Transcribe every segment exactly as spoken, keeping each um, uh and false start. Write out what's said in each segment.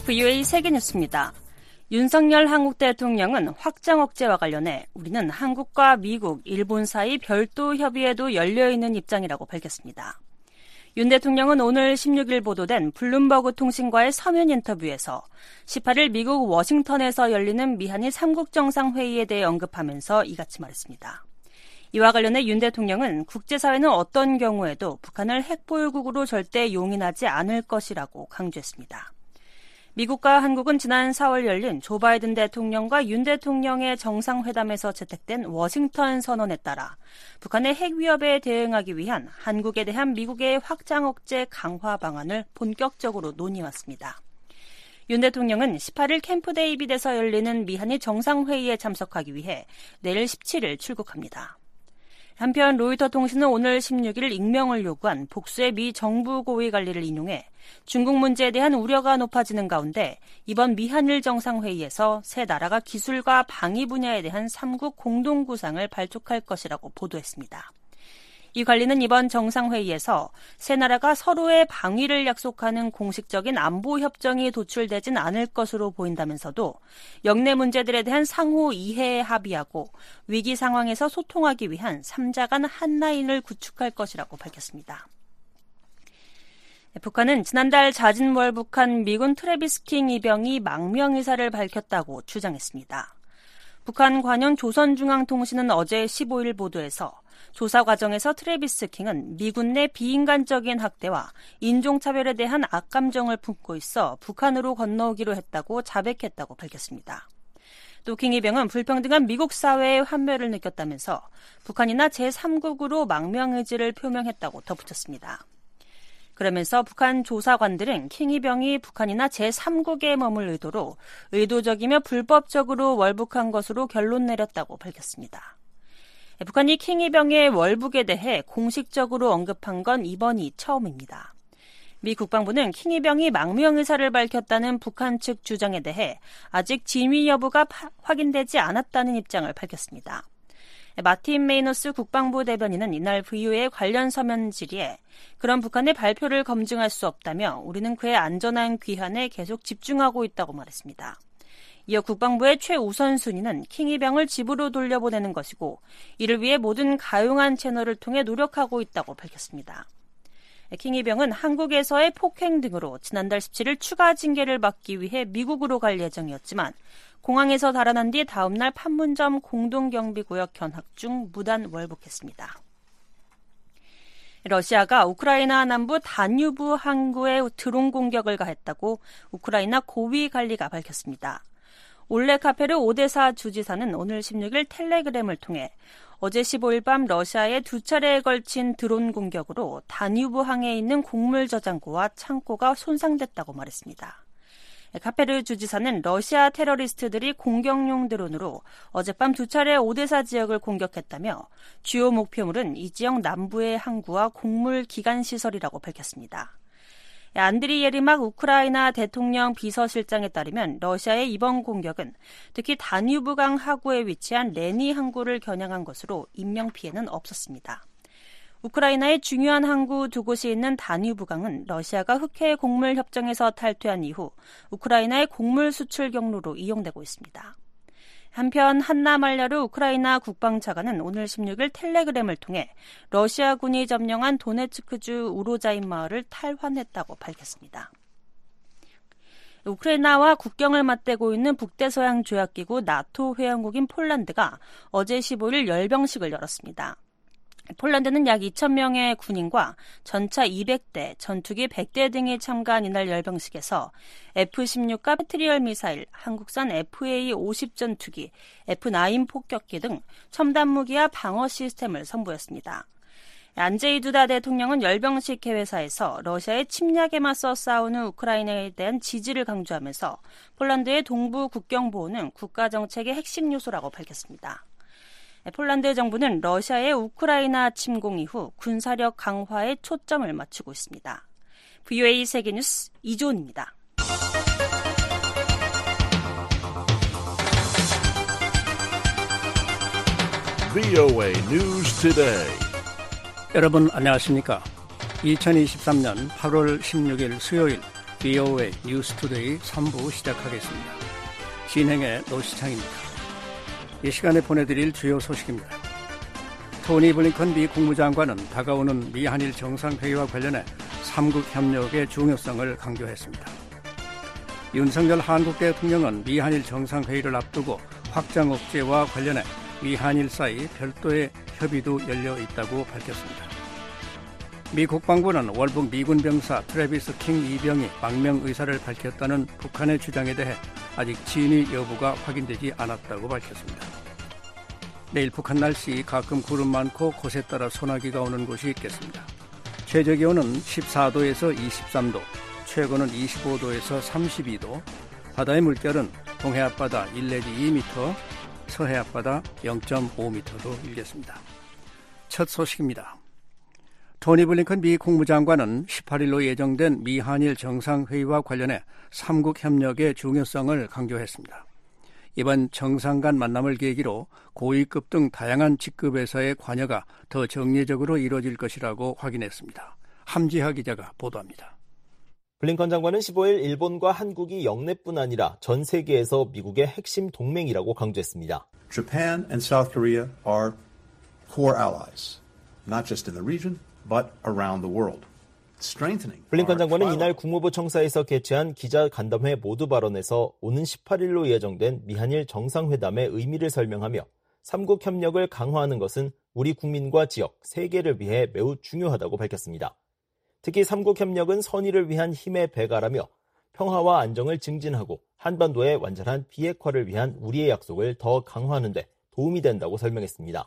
브이오에이 세계뉴스입니다. 윤석열 한국 대통령은 확장 억제와 관련해 우리는 한국과 미국, 일본 사이 별도 협의에도 열려있는 입장이라고 밝혔습니다. 윤 대통령은 오늘 십육일 보도된 블룸버그 통신과의 서면 인터뷰에서 십팔일 미국 워싱턴에서 열리는 미한일 삼국 정상회의에 대해 언급하면서 이같이 말했습니다. 이와 관련해 윤 대통령은 국제사회는 어떤 경우에도 북한을 핵보유국으로 절대 용인하지 않을 것이라고 강조했습니다. 미국과 한국은 지난 사월 열린 조 바이든 대통령과 윤 대통령의 정상회담에서 채택된 워싱턴 선언에 따라 북한의 핵 위협에 대응하기 위한 한국에 대한 미국의 확장 억제 강화 방안을 본격적으로 논의해왔습니다. 윤 대통령은 십팔일 캠프 데이빗에서 열리는 미한일 정상회의에 참석하기 위해 내일 십칠일 출국합니다. 한편 로이터 통신은 오늘 십육일 익명을 요구한 복수의 미 정부 고위 관리를 인용해 중국 문제에 대한 우려가 높아지는 가운데 이번 미한일 정상회의에서 세 나라가 기술과 방위 분야에 대한 삼국 공동구상을 발족할 것이라고 보도했습니다. 이 관리는 이번 정상회의에서 세 나라가 서로의 방위를 약속하는 공식적인 안보 협정이 도출되진 않을 것으로 보인다면서도 영내 문제들에 대한 상호 이해에 합의하고 위기 상황에서 소통하기 위한 삼자 간 한라인을 구축할 것이라고 밝혔습니다. 북한은 지난달 자진월북한 미군 트래비스 킹 이병이 망명의사를 밝혔다고 주장했습니다. 북한 관영 조선중앙통신은 어제 십오일 보도에서 조사 과정에서 트래비스 킹은 미군 내 비인간적인 학대와 인종차별에 대한 악감정을 품고 있어 북한으로 건너오기로 했다고 자백했다고 밝혔습니다. 또 킹 이병은 불평등한 미국 사회의 환멸을 느꼈다면서 북한이나 제삼국으로 망명 의지를 표명했다고 덧붙였습니다. 그러면서 북한 조사관들은 킹 이병이 북한이나 제삼국에 머물 의도로 의도적이며 불법적으로 월북한 것으로 결론 내렸다고 밝혔습니다. 북한이 킹 이병의 월북에 대해 공식적으로 언급한 건 이번이 처음입니다. 미 국방부는 킹 이병이 망명 의사를 밝혔다는 북한 측 주장에 대해 아직 진위 여부가 파, 확인되지 않았다는 입장을 밝혔습니다. 마틴 메이너스 국방부 대변인은 이날 브이오에이 관련 서면 질의에 그런 북한의 발표를 검증할 수 없다며 우리는 그의 안전한 귀환에 계속 집중하고 있다고 말했습니다. 이어 국방부의 최우선 순위는 킹 이병을 집으로 돌려보내는 것이고 이를 위해 모든 가용한 채널을 통해 노력하고 있다고 밝혔습니다. 킹 이병은 한국에서의 폭행 등으로 지난달 십칠일 추가 징계를 받기 위해 미국으로 갈 예정이었지만 공항에서 달아난 뒤 다음 날 판문점 공동경비구역 견학 중 무단 월북했습니다. 러시아가 우크라이나 남부 다뉴브 항구에 드론 공격을 가했다고 우크라이나 고위 관리가 밝혔습니다. 올레 카페르 오데사 주지사는 오늘 십육일 텔레그램을 통해 어제 십오일 밤 러시아의 두 차례에 걸친 드론 공격으로 다뉴브 항에 있는 곡물 저장고와 창고가 손상됐다고 말했습니다. 카페르 주지사는 러시아 테러리스트들이 공격용 드론으로 어젯밤 두 차례 오데사 지역을 공격했다며 주요 목표물은 이 지역 남부의 항구와 곡물 기관시설이라고 밝혔습니다. 안드리 예르막 우크라이나 대통령 비서실장에 따르면 러시아의 이번 공격은 특히 다뉴브강 하구에 위치한 레니 항구를 겨냥한 것으로 인명피해는 없었습니다. 우크라이나의 중요한 항구 두 곳이 있는 다뉴브강은 러시아가 흑해 곡물 협정에서 탈퇴한 이후 우크라이나의 곡물 수출 경로로 이용되고 있습니다. 한편 한나말야르 우크라이나 국방차관은 오늘 십육일 텔레그램을 통해 러시아군이 점령한 도네츠크주 우로자인 마을을 탈환했다고 밝혔습니다. 우크라이나와 국경을 맞대고 있는 북대서양 조약기구 나토 회원국인 폴란드가 어제 십오일 열병식을 열었습니다. 폴란드는 약 이천 명의 군인과 전차 이백 대, 전투기 백 대 등이 참가한 이날 열병식에서 에프 십육과 패트리얼 미사일, 한국산 에프에이 오십 전투기, 에프 나인 폭격기 등 첨단 무기와 방어 시스템을 선보였습니다. 안제이 두다 대통령은 열병식 개회사에서 러시아의 침략에 맞서 싸우는 우크라이나에 대한 지지를 강조하면서 폴란드의 동부 국경 보호는 국가 정책의 핵심 요소라고 밝혔습니다. 폴란드 정부는 러시아의 우크라이나 침공 이후 군사력 강화에 초점을 맞추고 있습니다. 브이오에이 세계뉴스 이조은입니다. 브이오에이 News Today. 여러분 안녕하십니까? 이천이십삼년 팔월 십육일 수요일 브이오에이 뉴스투데이 삼 부 시작하겠습니다. 진행의 노시창입니다. 이 시간에 보내드릴 주요 소식입니다. 토니 블링컨 미 국무장관은 다가오는 미한일 정상회의와 관련해 삼국 협력의 중요성을 강조했습니다. 윤석열 한국 대통령은 미한일 정상회의를 앞두고 확장 억제와 관련해 미한일 사이 별도의 협의도 열려 있다고 밝혔습니다. 미 국방부는 월북 미군 병사 트래비스 킹 이병이 망명 의사를 밝혔다는 북한의 주장에 대해 아직 진위 여부가 확인되지 않았다고 밝혔습니다. 내일 북한 날씨 가끔 구름 많고 곳에 따라 소나기가 오는 곳이 있겠습니다. 최저기온은 십사 도에서 이십삼 도, 최고는 이십오 도에서 삼십이 도, 바다의 물결은 동해 앞바다 일 내지 이 미터, 서해 앞바다 영 점 오 미터도 일겠습니다. 첫 소식입니다. 토니 블링컨 미 국무장관은 십팔 일로 예정된 미한일 정상회의와 관련해 삼국 협력의 중요성을 강조했습니다. 이번 정상 간 만남을 계기로 고위급 등 다양한 직급에서의 관여가 더 정례적으로 이루어질 것이라고 확인했습니다. 함지하 기자가 보도합니다. 블링컨 장관은 십오 일 일본과 한국이 영내뿐 아니라 전 세계에서 미국의 핵심 동맹이라고 강조했습니다. Japan and South Korea are core allies, not just in the region, but around the world. Strengthening. 블링컨 장관은 이날 국무부 청사에서 개최한 기자 간담회 모두 발언에서 오는 십팔 일로 예정된 미한일 정상회담의 의미를 설명하며 삼국 협력을 강화하는 것은 우리 국민과 지역, 세계를 위해 매우 중요하다고 밝혔습니다. 특히 삼국 협력은 선의를 위한 힘의 배가라며 평화와 안정을 증진하고 한반도의 완전한 비핵화를 위한 우리의 약속을 더 강화하는 데 도움이 된다고 설명했습니다.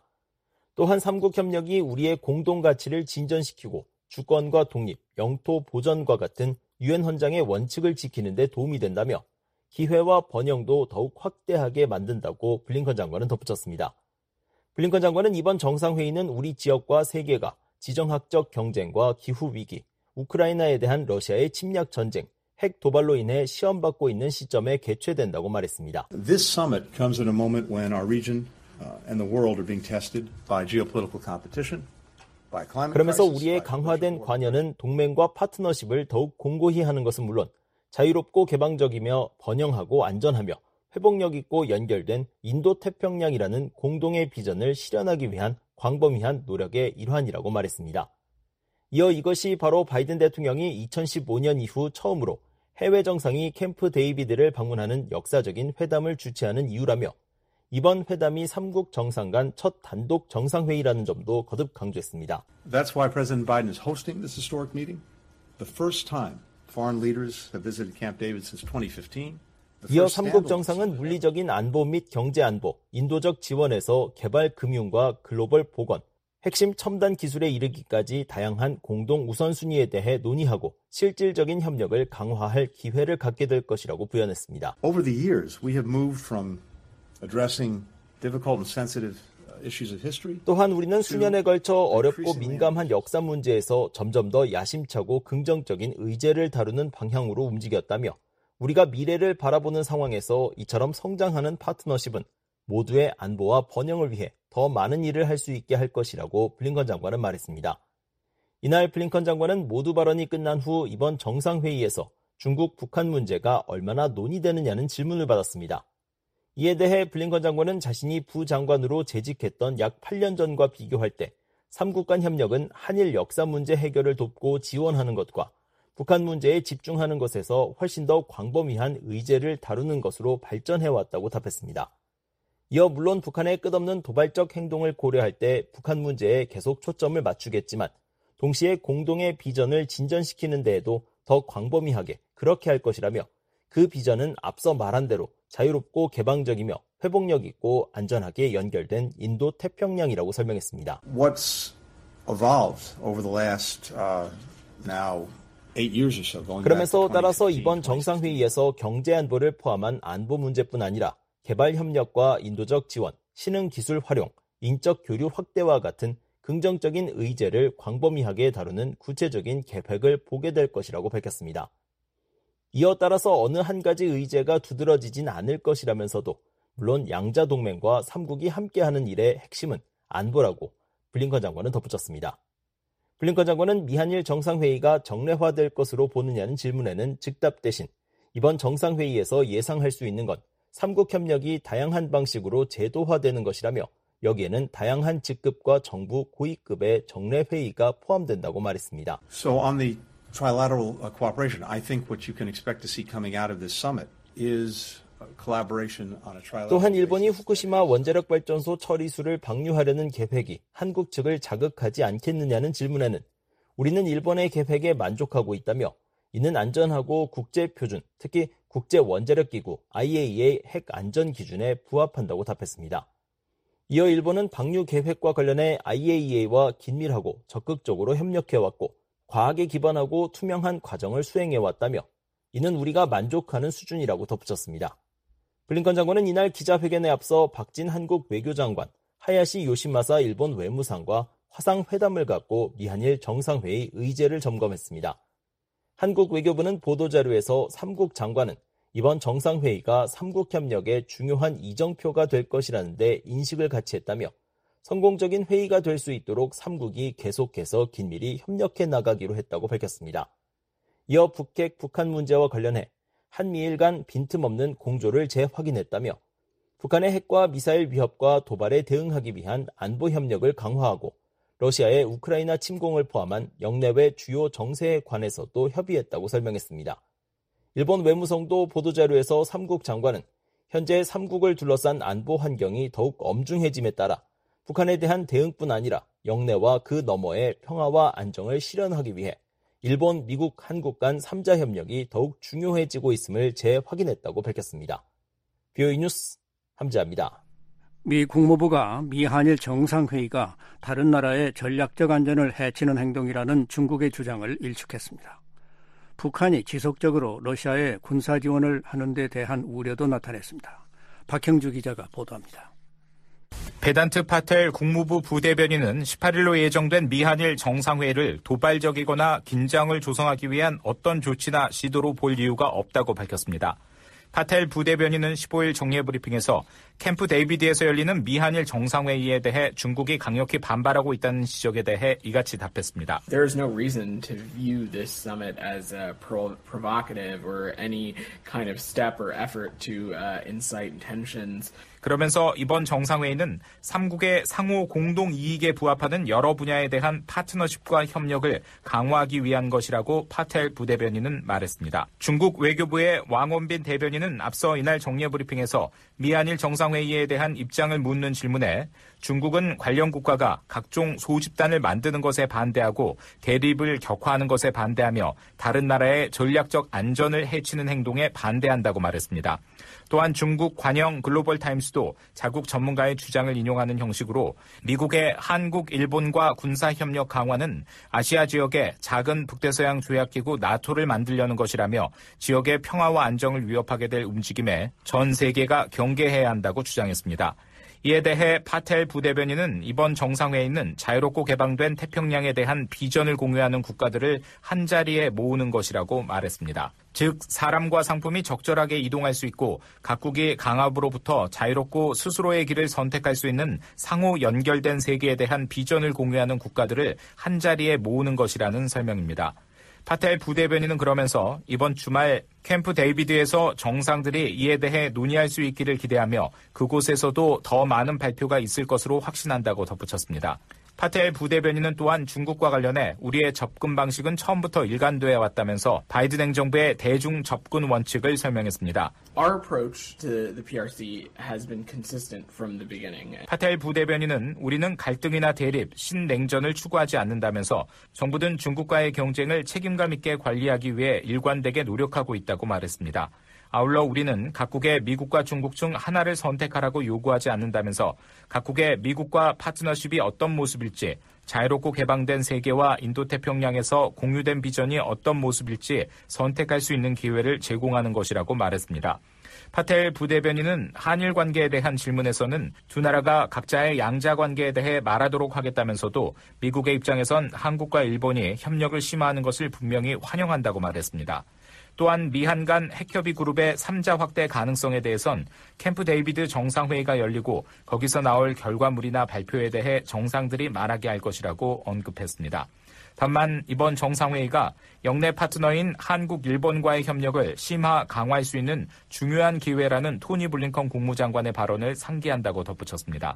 또한 삼국 협력이 우리의 공동 가치를 진전시키고 주권과 독립, 영토 보전과 같은 유엔 헌장의 원칙을 지키는 데 도움이 된다며 기회와 번영도 더욱 확대하게 만든다고 블링컨 장관은 덧붙였습니다. 블링컨 장관은 이번 정상회의는 우리 지역과 세계가 지정학적 경쟁과 기후위기, 우크라이나에 대한 러시아의 침략 전쟁, 핵 도발로 인해 시험받고 있는 시점에 개최된다고 말했습니다. This summit comes at a moment when our region uh, and the world are being tested by geopolitical competition, by climate 그러면서 crisis, 우리의 by 강화된 관여는 동맹과 파트너십을 더욱 공고히 하는 것은 물론 자유롭고 개방적이며 번영하고 안전하며 회복력 있고 연결된 인도태평양이라는 공동의 비전을 실현하기 위한 광범위한 노력의 일환이라고 말했습니다. 이어 이것이 바로 바이든 대통령이 이천십오 년 이후 처음으로 해외 정상이 캠프 데이비드를 방문하는 역사적인 회담을 주최하는 이유라며 이번 회담이 삼국 정상 간 첫 단독 정상회의라는 점도 거듭 강조했습니다. That's why President Biden is hosting this historic meeting. The first time foreign leaders have visited Camp David since twenty fifteen. 이어 삼국 정상은 물리적인 안보 및 경제 안보, 인도적 지원에서 개발 금융과 글로벌 보건, 핵심 첨단 기술에 이르기까지 다양한 공동 우선순위에 대해 논의하고 실질적인 협력을 강화할 기회를 갖게 될 것이라고 부연했습니다. Over the years, we have moved from addressing difficult and sensitive issues of history. 또한 우리는 수년에 걸쳐 어렵고 민감한 역사 문제에서 점점 더 야심차고 긍정적인 의제를 다루는 방향으로 움직였다며 우리가 미래를 바라보는 상황에서 이처럼 성장하는 파트너십은 모두의 안보와 번영을 위해 더 많은 일을 할 수 있게 할 것이라고 블링컨 장관은 말했습니다. 이날 블링컨 장관은 모두 발언이 끝난 후 이번 정상회의에서 중국 북한 문제가 얼마나 논의되느냐는 질문을 받았습니다. 이에 대해 블링컨 장관은 자신이 부장관으로 재직했던 약 팔 년 전과 비교할 때 삼국 간 협력은 한일 역사 문제 해결을 돕고 지원하는 것과 북한 문제에 집중하는 것에서 훨씬 더 광범위한 의제를 다루는 것으로 발전해왔다고 답했습니다. 이어 물론 북한의 끝없는 도발적 행동을 고려할 때 북한 문제에 계속 초점을 맞추겠지만 동시에 공동의 비전을 진전시키는 데에도 더 광범위하게 그렇게 할 것이라며 그 비전은 앞서 말한 대로 자유롭고 개방적이며 회복력 있고 안전하게 연결된 인도 태평양이라고 설명했습니다. What's evolved over the last uh, now eight years or so, going 그러면서 back to 따라서 twenty fifteen, 이번 정상회의에서 경제 안보를 포함한 안보 문제뿐 아니라 개발 협력과 인도적 지원, 신흥 기술 활용, 인적 교류 확대와 같은 긍정적인 의제를 광범위하게 다루는 구체적인 계획을 보게 될 것이라고 밝혔습니다. 이어 따라서 어느 한 가지 의제가 두드러지진 않을 것이라면서도 물론 양자 동맹과 삼국이 함께하는 일의 핵심은 안보라고 블링컨 장관은 덧붙였습니다. 블링컨 장관은 미한일 정상회의가 정례화될 것으로 보느냐는 질문에는 즉답 대신 이번 정상회의에서 예상할 수 있는 건 삼국 협력이 다양한 방식으로 제도화되는 것이라며 여기에는 다양한 직급과 정부 고위급의 정례회의가 포함된다고 말했습니다. So on the trilateral cooperation, I think what you can expect to see coming out of this summit is collaboration on a trilateral. 또한 일본이 후쿠시마 원자력 발전소 처리수를 방류하려는 계획이 한국 측을 자극하지 않겠느냐는 질문에는 우리는 일본의 계획에 만족하고 있다며 이는 안전하고 국제 표준, 특히 국제 원자력 기구 아이에이이에이 핵 안전 기준에 부합한다고 답했습니다. 이어 일본은 방류 계획과 관련해 아이에이이에이와 긴밀하고 적극적으로 협력해왔고 과학에 기반하고 투명한 과정을 수행해왔다며 이는 우리가 만족하는 수준이라고 덧붙였습니다. 블링컨 장관은 이날 기자회견에 앞서 박진 한국 외교장관, 하야시 요시마사 일본 외무상과 화상회담을 갖고 미한일 정상회의 의제를 점검했습니다. 한국 외교부는 보도자료에서 삼국 장관은 이번 정상회의가 삼국협력의 중요한 이정표가 될 것이라는 데 인식을 같이 했다며 성공적인 회의가 될 수 있도록 삼국이 계속해서 긴밀히 협력해 나가기로 했다고 밝혔습니다. 이어 북핵 북한 문제와 관련해 한미일 간 빈틈없는 공조를 재확인했다며 북한의 핵과 미사일 위협과 도발에 대응하기 위한 안보 협력을 강화하고 러시아의 우크라이나 침공을 포함한 영내외 주요 정세에 관해서도 협의했다고 설명했습니다. 일본 외무성도 보도자료에서 삼국 장관은 현재 삼국을 둘러싼 안보 환경이 더욱 엄중해짐에 따라 북한에 대한 대응뿐 아니라 영내와 그 너머의 평화와 안정을 실현하기 위해 일본, 미국, 한국 간 삼자 협력이 더욱 중요해지고 있음을 재확인했다고 밝혔습니다. 비오이 뉴스 함재합니다. 미 국무부가 미한일 정상회의가 다른 나라의 전략적 안전을 해치는 행동이라는 중국의 주장을 일축했습니다. 북한이 지속적으로 러시아에 군사 지원을 하는 데 대한 우려도 나타냈습니다. 박형주 기자가 보도합니다. 베단트 파텔 국무부 부대변인은 십팔 일로 예정된 미한일 정상회의를 도발적이거나 긴장을 조성하기 위한 어떤 조치나 시도로 볼 이유가 없다고 밝혔습니다. 파텔 부대변인은 십오 일 정례 브리핑에서 캠프 데이비드에서 열리는 미한일 정상회의에 대해 중국이 강력히 반발하고 있다는 지적에 대해 이같이 답했습니다. There is no reason to view this summit as uh, pro- provocative or any kind of step or effort to uh, incite tensions. 그러면서 이번 정상회의는 삼국의 상호 공동 이익에 부합하는 여러 분야에 대한 파트너십과 협력을 강화하기 위한 것이라고 파텔 부대변인은 말했습니다. 중국 외교부의 왕원빈 대변인은 앞서 이날 정례 브리핑에서 미한일 정상회의에 대한 입장을 묻는 질문에 중국은 관련 국가가 각종 소집단을 만드는 것에 반대하고 대립을 격화하는 것에 반대하며 다른 나라의 전략적 안전을 해치는 행동에 반대한다고 말했습니다. 또한 중국 관영 글로벌 타임스도 자국 전문가의 주장을 인용하는 형식으로 미국의 한국, 일본과 군사협력 강화는 아시아 지역의 작은 북대서양 조약기구 나토를 만들려는 것이라며 지역의 평화와 안정을 위협하게 될 움직임에 전 세계가 경계해야 한다고 주장했습니다. 이에 대해 파텔 부대변인은 이번 정상회의는 자유롭고 개방된 태평양에 대한 비전을 공유하는 국가들을 한자리에 모으는 것이라고 말했습니다. 즉 사람과 상품이 적절하게 이동할 수 있고 각국이 강압으로부터 자유롭고 스스로의 길을 선택할 수 있는 상호 연결된 세계에 대한 비전을 공유하는 국가들을 한자리에 모으는 것이라는 설명입니다. 파텔 부대변인은 그러면서 이번 주말 캠프 데이비드에서 정상들이 이에 대해 논의할 수 있기를 기대하며 그곳에서도 더 많은 발표가 있을 것으로 확신한다고 덧붙였습니다. 파텔 부대변인은 또한 중국과 관련해 우리의 접근 방식은 처음부터 일관되어 왔다면서 바이든 행정부의 대중 접근 원칙을 설명했습니다. Our approach to the 피알씨 has been consistent from the beginning. 파텔 부대변인은 우리는 갈등이나 대립, 신냉전을 추구하지 않는다면서 정부든 중국과의 경쟁을 책임감 있게 관리하기 위해 일관되게 노력하고 있다고 말했습니다. 아울러 우리는 각국의 미국과 중국 중 하나를 선택하라고 요구하지 않는다면서 각국의 미국과 파트너십이 어떤 모습일지, 자유롭고 개방된 세계와 인도태평양에서 공유된 비전이 어떤 모습일지 선택할 수 있는 기회를 제공하는 것이라고 말했습니다. 파텔 부대변인은 한일 관계에 대한 질문에서는 두 나라가 각자의 양자 관계에 대해 말하도록 하겠다면서도 미국의 입장에선 한국과 일본이 협력을 심화하는 것을 분명히 환영한다고 말했습니다. 또한 미한 간 핵협의 그룹의 삼자 확대 가능성에 대해선 캠프 데이비드 정상회의가 열리고 거기서 나올 결과물이나 발표에 대해 정상들이 말하게 할 것이라고 언급했습니다. 다만 이번 정상회의가 영내 파트너인 한국, 일본과의 협력을 심화 강화할 수 있는 중요한 기회라는 토니 블링컨 국무장관의 발언을 상기한다고 덧붙였습니다.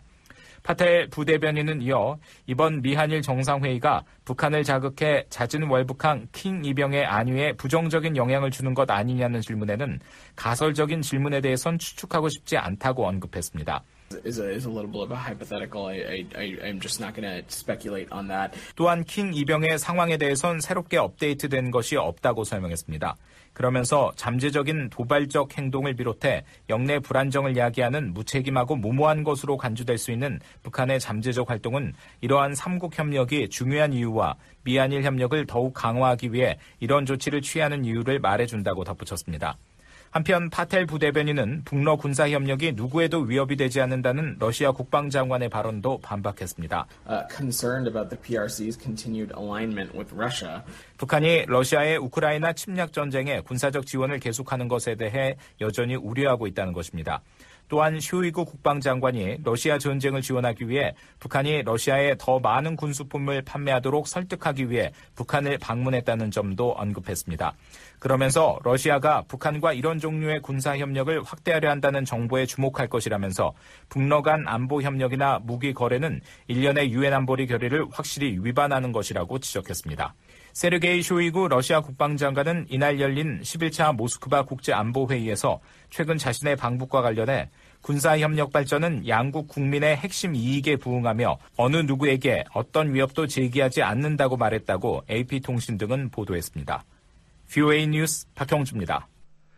파텔 부대변인은 이어 이번 미한일 정상회의가 북한을 자극해 잦은 월북한 킹 이병의 안위에 부정적인 영향을 주는 것 아니냐는 질문에는 가설적인 질문에 대해선 추측하고 싶지 않다고 언급했습니다. Is a, is a little bit of a hypothetical. I, I, I, I'm just not going to speculate on that. 또한 킹 이병의 상황에 대해선 새롭게 업데이트된 것이 없다고 설명했습니다. 그러면서 잠재적인 도발적 행동을 비롯해 영내 불안정을 야기하는 무책임하고 무모한 것으로 간주될 수 있는 북한의 잠재적 활동은 이러한 삼국 협력이 중요한 이유와 미한일 협력을 더욱 강화하기 위해 이런 조치를 취하는 이유를 말해준다고 덧붙였습니다. 한편 파텔 부대변인은 북러 군사협력이 누구에도 위협이 되지 않는다는 러시아 국방장관의 발언도 반박했습니다. Uh, concerned about the 피알씨's continued alignment with Russia. 북한이 러시아의 우크라이나 침략 전쟁에 군사적 지원을 계속하는 것에 대해 여전히 우려하고 있다는 것입니다. 또한 쇼이구 국방장관이 러시아 전쟁을 지원하기 위해 북한이 러시아에 더 많은 군수품을 판매하도록 설득하기 위해 북한을 방문했다는 점도 언급했습니다. 그러면서 러시아가 북한과 이런 종류의 군사협력을 확대하려 한다는 정보에 주목할 것이라면서 북러 간 안보협력이나 무기 거래는 일련의 유엔 안보리 결의를 확실히 위반하는 것이라고 지적했습니다. 세르게이 쇼이구 러시아 국방장관은 이날 열린 십일 차 모스크바 국제안보회의에서 최근 자신의 방북과 관련해 군사협력 발전은 양국 국민의 핵심 이익에 부응하며 어느 누구에게 어떤 위협도 제기하지 않는다고 말했다고 에이피통신 등은 보도했습니다. 브이오에이 뉴스 박형주입니다.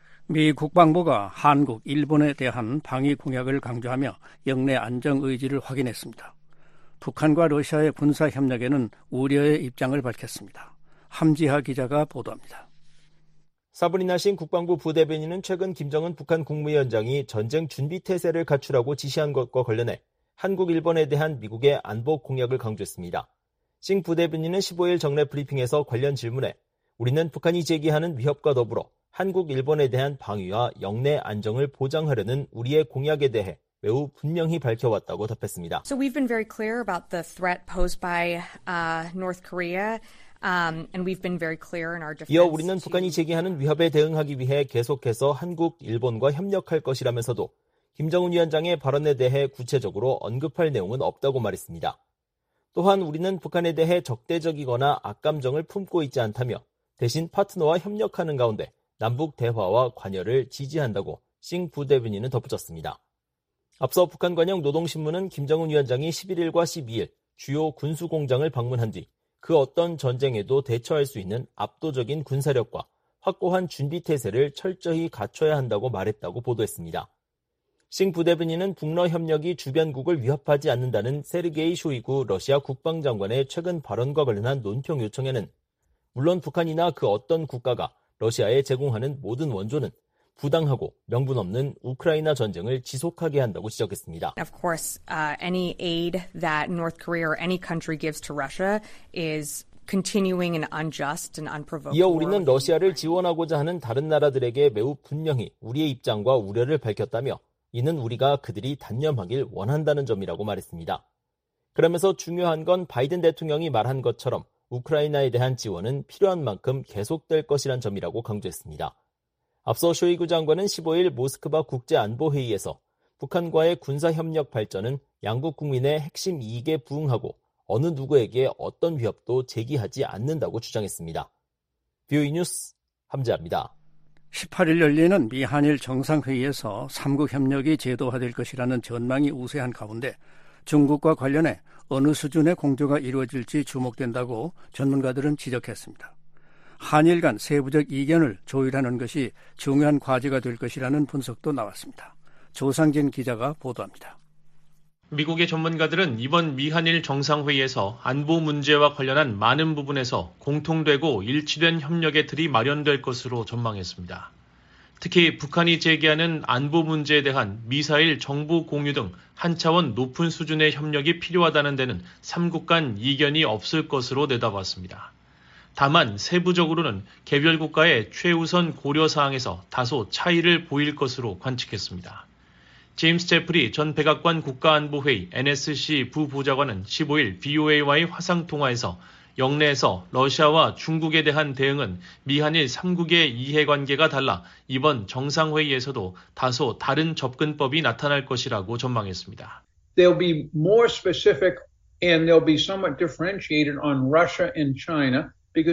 미 국방부가 한국, 일본에 대한 방위 공약을 강조하며 영내 안정 의지를 확인했습니다. 북한과 러시아의 군사협력에는 우려의 입장을 밝혔습니다. 함지하 기자가 보도합니다. 사브리나 싱 국방부 부대변인은 최근 김정은 북한 국무위원장이 전쟁 준비 태세를 갖추라고 지시한 것과 관련해 한국, 일본에 대한 미국의 안보 공약을 강조했습니다. 싱 부대변인은 십오일 정례 브리핑에서 관련 질문에 우리는 북한이 제기하는 위협과 더불어 한국, 일본에 대한 방위와 영내 안정을 보장하려는 우리의 공약에 대해 매우 분명히 밝혀왔다고 답했습니다. So we've been very clear about the threat posed by uh, North Korea. Um, and we've been very clear in our defense. 이어 우리는 북한이 제기하는 위협에 대응하기 위해 계속해서 한국, 일본과 협력할 것이라면서도 김정은 위원장의 발언에 대해 구체적으로 언급할 내용은 없다고 말했습니다. 또한 우리는 북한에 대해 적대적이거나 악감정을 품고 있지 않다며 대신 파트너와 협력하는 가운데 남북 대화와 관여를 지지한다고 싱 부대변인은 덧붙였습니다. 앞서 북한 관영 노동신문은 김정은 위원장이 십일일과 십이일 주요 군수공장을 방문한 뒤 그 어떤 전쟁에도 대처할 수 있는 압도적인 군사력과 확고한 준비 태세를 철저히 갖춰야 한다고 말했다고 보도했습니다. 싱 부대변인은 북러 협력이 주변국을 위협하지 않는다는 세르게이 쇼이구 러시아 국방장관의 최근 발언과 관련한 논평 요청에는 물론 북한이나 그 어떤 국가가 러시아에 제공하는 모든 원조는 부당하고 명분 없는 우크라이나 전쟁을 지속하게 한다고 지적했습니다. Of course, uh, any aid that North Korea or any country gives to Russia is continuing an unjust and unprovoked. 이어 우리는 러시아를 지원하고자 하는 다른 나라들에게 매우 분명히 우리의 입장과 우려를 밝혔다며 이는 우리가 그들이 단념하길 원한다는 점이라고 말했습니다. 그러면서 중요한 건 바이든 대통령이 말한 것처럼 우크라이나에 대한 지원은 필요한 만큼 계속될 것이란 점이라고 강조했습니다. 앞서 쇼이구 장관은 십오일 모스크바 국제안보회의에서 북한과의 군사협력 발전은 양국 국민의 핵심 이익에 부응하고 어느 누구에게 어떤 위협도 제기하지 않는다고 주장했습니다. 브이오에이 뉴스 함지아입니다. 십팔일 열리는 미한일 정상회의에서 삼국 협력이 제도화될 것이라는 전망이 우세한 가운데 중국과 관련해 어느 수준의 공조가 이루어질지 주목된다고 전문가들은 지적했습니다. 한일 간 세부적 이견을 조율하는 것이 중요한 과제가 될 것이라는 분석도 나왔습니다. 조상진 기자가 보도합니다. 미국의 전문가들은 이번 미한일 정상회의에서 안보 문제와 관련한 많은 부분에서 공통되고 일치된 협력의 틀이 마련될 것으로 전망했습니다. 특히 북한이 제기하는 안보 문제에 대한 미사일 정보 공유 등 한 차원 높은 수준의 협력이 필요하다는 데는 삼국 간 이견이 없을 것으로 내다봤습니다. 다만 세부적으로는 개별 국가의 최우선 고려사항에서 다소 차이를 보일 것으로 관측했습니다. 제임스 제프리 전 백악관 국가안보회의 엔에스씨 부보좌관은 십오일 브이오에이와의 화상통화에서 영내에서 러시아와 중국에 대한 대응은 미한일 삼 국의 이해관계가 달라 이번 정상회의에서도 다소 다른 접근법이 나타날 것이라고 전망했습니다. They'll be more specific and they'll be somewhat differentiated on Russia and China.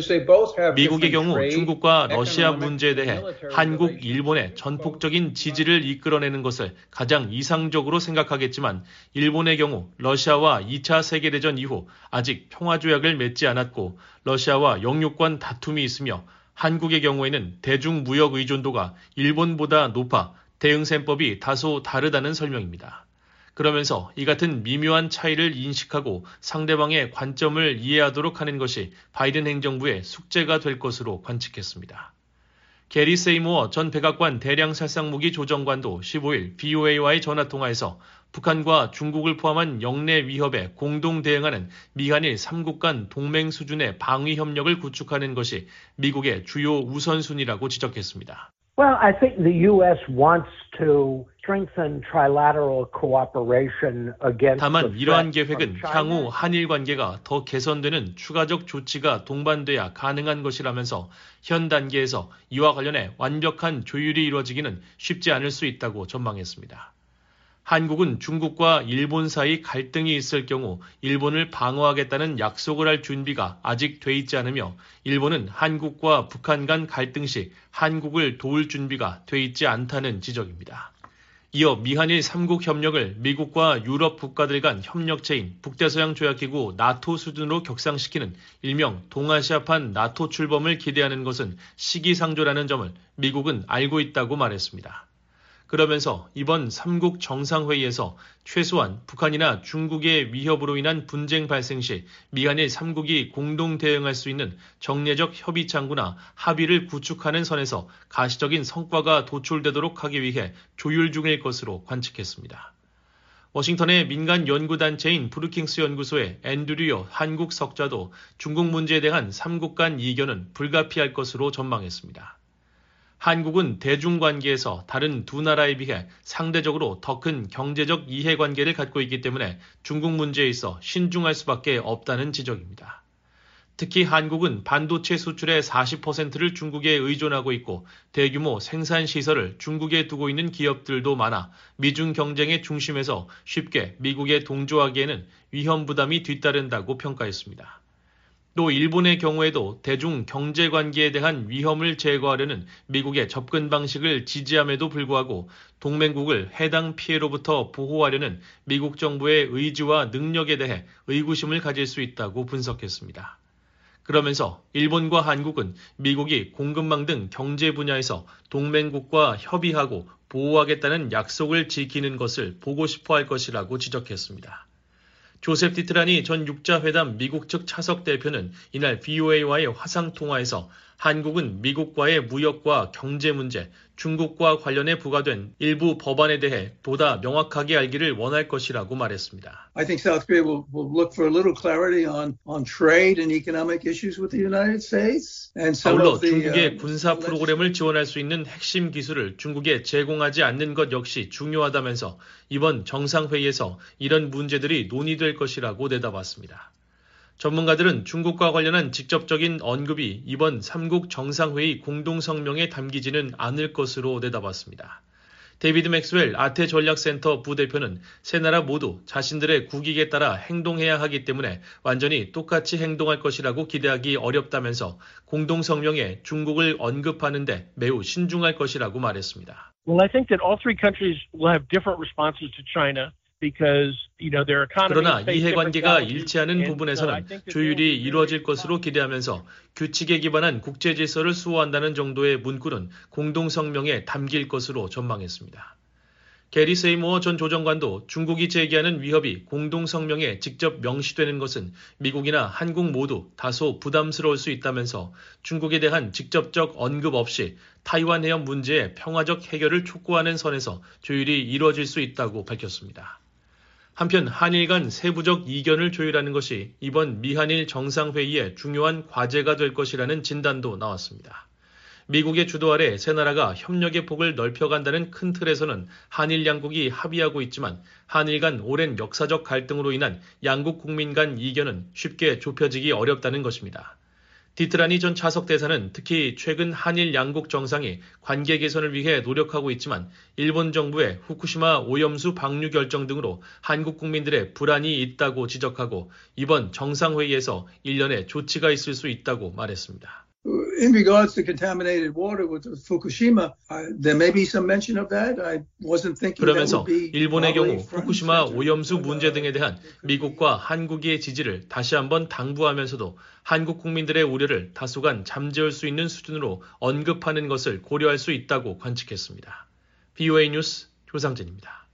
미국의 경우 중국과 러시아 문제에 대해 한국, 일본의 전폭적인 지지를 이끌어내는 것을 가장 이상적으로 생각하겠지만 일본의 경우 러시아와 이 차 세계대전 이후 아직 평화조약을 맺지 않았고 러시아와 영유권 다툼이 있으며 한국의 경우에는 대중무역 의존도가 일본보다 높아 대응셈법이 다소 다르다는 설명입니다. 그러면서 이 같은 미묘한 차이를 인식하고 상대방의 관점을 이해하도록 하는 것이 바이든 행정부의 숙제가 될 것으로 관측했습니다. 게리 세이모어 전 백악관 대량살상무기 조정관도 십오일 브이오에이와의 전화통화에서 북한과 중국을 포함한 영내 위협에 공동 대응하는 미한일 삼 국 간 동맹 수준의 방위 협력을 구축하는 것이 미국의 주요 우선순위라고 지적했습니다. Well, I think the U S wants to strengthen trilateral cooperation against 다만 이러한 계획은 향후 한일 관계가 더 개선되는 추가적 조치가 동반돼야 가능한 것이라면서 현 단계에서 이와 관련해 완벽한 조율이 이루어지기는 쉽지 않을 수 있다고 전망했습니다. 한국은 중국과 일본 사이 갈등이 있을 경우 일본을 방어하겠다는 약속을 할 준비가 아직 돼 있지 않으며 일본은 한국과 북한 간 갈등 시 한국을 도울 준비가 돼 있지 않다는 지적입니다. 이어 미한일 삼 국 협력을 미국과 유럽 국가들 간 협력체인 북대서양조약기구 나토 수준으로 격상시키는 일명 동아시아판 나토 출범을 기대하는 것은 시기상조라는 점을 미국은 알고 있다고 말했습니다. 그러면서 이번 삼 국 정상회의에서 최소한 북한이나 중국의 위협으로 인한 분쟁 발생 시 미한일 삼 국이 공동 대응할 수 있는 정례적 협의 창구나 합의를 구축하는 선에서 가시적인 성과가 도출되도록 하기 위해 조율 중일 것으로 관측했습니다. 워싱턴의 민간 연구단체인 브루킹스 연구소의 앤드류 한국 석좌도 중국 문제에 대한 삼 국 간 이견은 불가피할 것으로 전망했습니다. 한국은 대중관계에서 다른 두 나라에 비해 상대적으로 더 큰 경제적 이해관계를 갖고 있기 때문에 중국 문제에 있어 신중할 수밖에 없다는 지적입니다. 특히 한국은 반도체 수출의 사십 퍼센트를 중국에 의존하고 있고 대규모 생산시설을 중국에 두고 있는 기업들도 많아 미중 경쟁의 중심에서 쉽게 미국에 동조하기에는 위험 부담이 뒤따른다고 평가했습니다. 또 일본의 경우에도 대중 경제관계에 대한 위험을 제거하려는 미국의 접근 방식을 지지함에도 불구하고 동맹국을 해당 피해로부터 보호하려는 미국 정부의 의지와 능력에 대해 의구심을 가질 수 있다고 분석했습니다. 그러면서 일본과 한국은 미국이 공급망 등 경제 분야에서 동맹국과 협의하고 보호하겠다는 약속을 지키는 것을 보고 싶어 할 것이라고 지적했습니다. 조셉 디트라니 전 육자회담 미국 측 차석 대표는 이날 브이오에이와의 화상통화에서 한국은 미국과의 무역과 경제 문제, 중국과 관련해 부과된 일부 법안에 대해 보다 명확하게 알기를 원할 것이라고 말했습니다. I think South Korea will, will look for a little clarity on, on trade and economic issues with the United States. And some 아울러 of the, 중국의 uh, 군사 프로그램을 지원할 수 있는 핵심 기술을 중국에 제공하지 않는 것 역시 중요하다면서 이번 정상회의에서 이런 문제들이 논의될 것이라고 내다봤습니다. 전문가들은 중국과 관련한 직접적인 언급이 이번 삼 국 정상회의 공동성명에 담기지는 않을 것으로 내다봤습니다. 데이비드 맥스웰 아태전략센터 부대표는 세 나라 모두 자신들의 국익에 따라 행동해야 하기 때문에 완전히 똑같이 행동할 것이라고 기대하기 어렵다면서 공동성명에 중국을 언급하는 데 매우 신중할 것이라고 말했습니다. Well, I think that all three countries will have different responses to China. 그러나 이해관계가 일치하는 부분에서는 조율이 이루어질 것으로 기대하면서 규칙에 기반한 국제질서를 수호한다는 정도의 문구는 공동성명에 담길 것으로 전망했습니다. 게리 세이모어 전 조정관도 중국이 제기하는 위협이 공동성명에 직접 명시되는 것은 미국이나 한국 모두 다소 부담스러울 수 있다면서 중국에 대한 직접적 언급 없이 타이완 해협 문제의 평화적 해결을 촉구하는 선에서 조율이 이루어질 수 있다고 밝혔습니다. 한편 한일 간 세부적 이견을 조율하는 것이 이번 미한일 정상회의의 중요한 과제가 될 것이라는 진단도 나왔습니다. 미국의 주도 아래 세 나라가 협력의 폭을 넓혀간다는 큰 틀에서는 한일 양국이 합의하고 있지만 한일 간 오랜 역사적 갈등으로 인한 양국 국민 간 이견은 쉽게 좁혀지기 어렵다는 것입니다. 디트라니 전 차석 대사는 특히 최근 한일 양국 정상이 관계 개선을 위해 노력하고 있지만 일본 정부의 후쿠시마 오염수 방류 결정 등으로 한국 국민들의 불안이 있다고 지적하고 이번 정상회의에서 일련의 조치가 있을 수 있다고 말했습니다. In regards to contaminated water with Fukushima, uh, there may be some mention of that. I wasn't thinking 그러면서 that would be 일본의 경우 후쿠시마 오염수 문제 등에 대한 미국과 한국의 지지를 다시 한번 당부하면서도 한국 국민들의 우려를 다소간 잠재울 수 있는 수준으로 언급하는 것을 고려할 수 있다고 관측했습니다. 비오에이 뉴스 조상진입니다.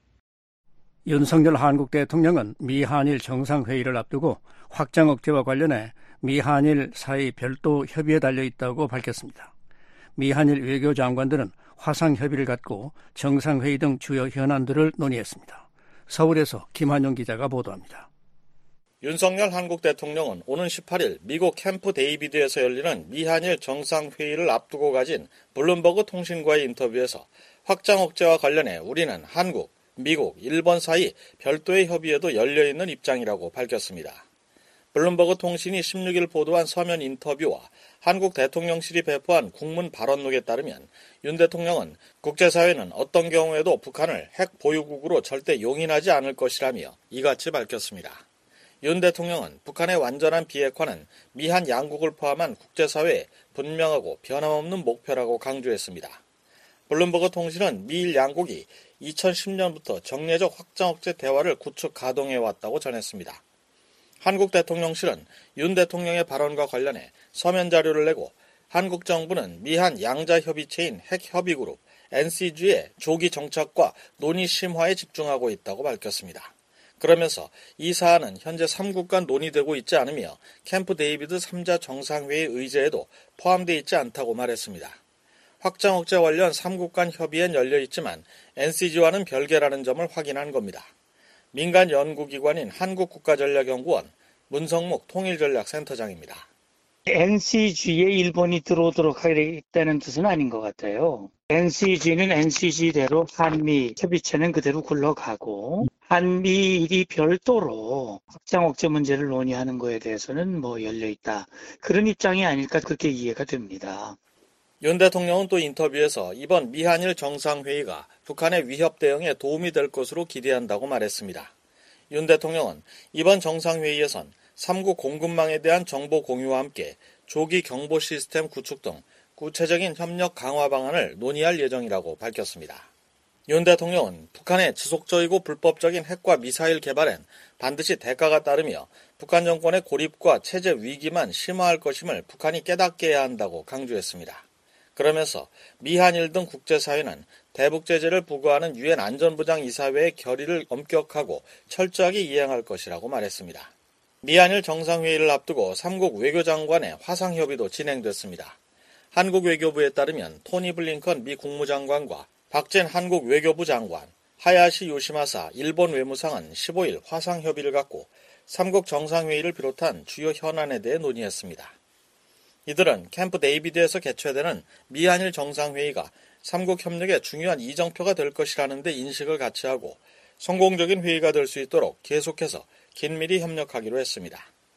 윤석열 한국 대통령은 미한일 정상회의를 앞두고 확장 억제와 관련해 미한일 사이 별도 협의에 달려있다고 밝혔습니다. 미한일 외교장관들은 화상협의를 갖고 정상회의 등 주요 현안들을 논의했습니다. 서울에서 김한용 기자가 보도합니다. 윤석열 한국 대통령은 오는 십팔 일 미국 캠프 데이비드에서 열리는 미한일 정상회의를 앞두고 가진 블룸버그 통신과의 인터뷰에서 확장 억제와 관련해 우리는 한국, 미국, 일본 사이 별도의 협의에도 열려있는 입장이라고 밝혔습니다. 블룸버그 통신이 십육 일 보도한 서면 인터뷰와 한국 대통령실이 배포한 국문 발언록에 따르면 윤 대통령은 국제사회는 어떤 경우에도 북한을 핵 보유국으로 절대 용인하지 않을 것이라며 이같이 밝혔습니다. 윤 대통령은 북한의 완전한 비핵화는 미한 양국을 포함한 국제사회의 분명하고 변함없는 목표라고 강조했습니다. 블룸버그 통신은 미일 양국이 이천십 년부터 정례적 확장 억제 대화를 구축 가동해왔다고 전했습니다. 한국 대통령실은 윤 대통령의 발언과 관련해 서면 자료를 내고 한국 정부는 미한 양자협의체인 핵협의그룹 엔씨지의 조기 정착과 논의 심화에 집중하고 있다고 밝혔습니다. 그러면서 이 사안은 현재 삼국 간 논의되고 있지 않으며 캠프 데이비드 삼 자 정상회의 의제에도 포함되어 있지 않다고 말했습니다. 확장 억제 관련 삼국 간 협의엔 열려있지만 엔씨지와는 별개라는 점을 확인한 겁니다. 민간 연구기관인 한국국가전략연구원 문성목 통일전략센터장입니다. 엔씨지에 일본이 들어오도록 하겠다는 뜻은 아닌 것 같아요. 엔씨지는 엔씨지대로 한미 협의체는 그대로 굴러가고 한미일이 별도로 확장 억제 문제를 논의하는 거에 대해서는 뭐 열려있다. 그런 입장이 아닐까 그렇게 이해가 됩니다. 윤 대통령은 또 인터뷰에서 이번 미한일 정상회의가 북한의 위협 대응에 도움이 될 것으로 기대한다고 말했습니다. 윤 대통령은 이번 정상회의에선 삼국 공급망에 대한 정보 공유와 함께 조기 경보 시스템 구축 등 구체적인 협력 강화 방안을 논의할 예정이라고 밝혔습니다. 윤 대통령은 북한의 지속적이고 불법적인 핵과 미사일 개발엔 반드시 대가가 따르며 북한 정권의 고립과 체제 위기만 심화할 것임을 북한이 깨닫게 해야 한다고 강조했습니다. 그러면서 미한일 등 국제사회는 대북 제재를 부과하는 유엔 안전보장이사회의 결의를 엄격하고 철저하게 이행할 것이라고 말했습니다. 미한일 정상회의를 앞두고 삼국 외교장관의 화상협의도 진행됐습니다. 한국 외교부에 따르면 토니 블링컨 미 국무장관과 박진 한국 외교부 장관, 하야시 요시마사 일본 외무상은 십오 일 화상협의를 갖고 삼국 정상회의를 비롯한 주요 현안에 대해 논의했습니다. 이들은 캠프 데이비드에서 개최되는 미한일 정상회의가 삼국 협력의 중요한 이정표가 될 것이라는 데 인식을 같이 하고 성공적인 회의가 될 수 있도록 계속해서 긴밀히 협력하기로 했습니다.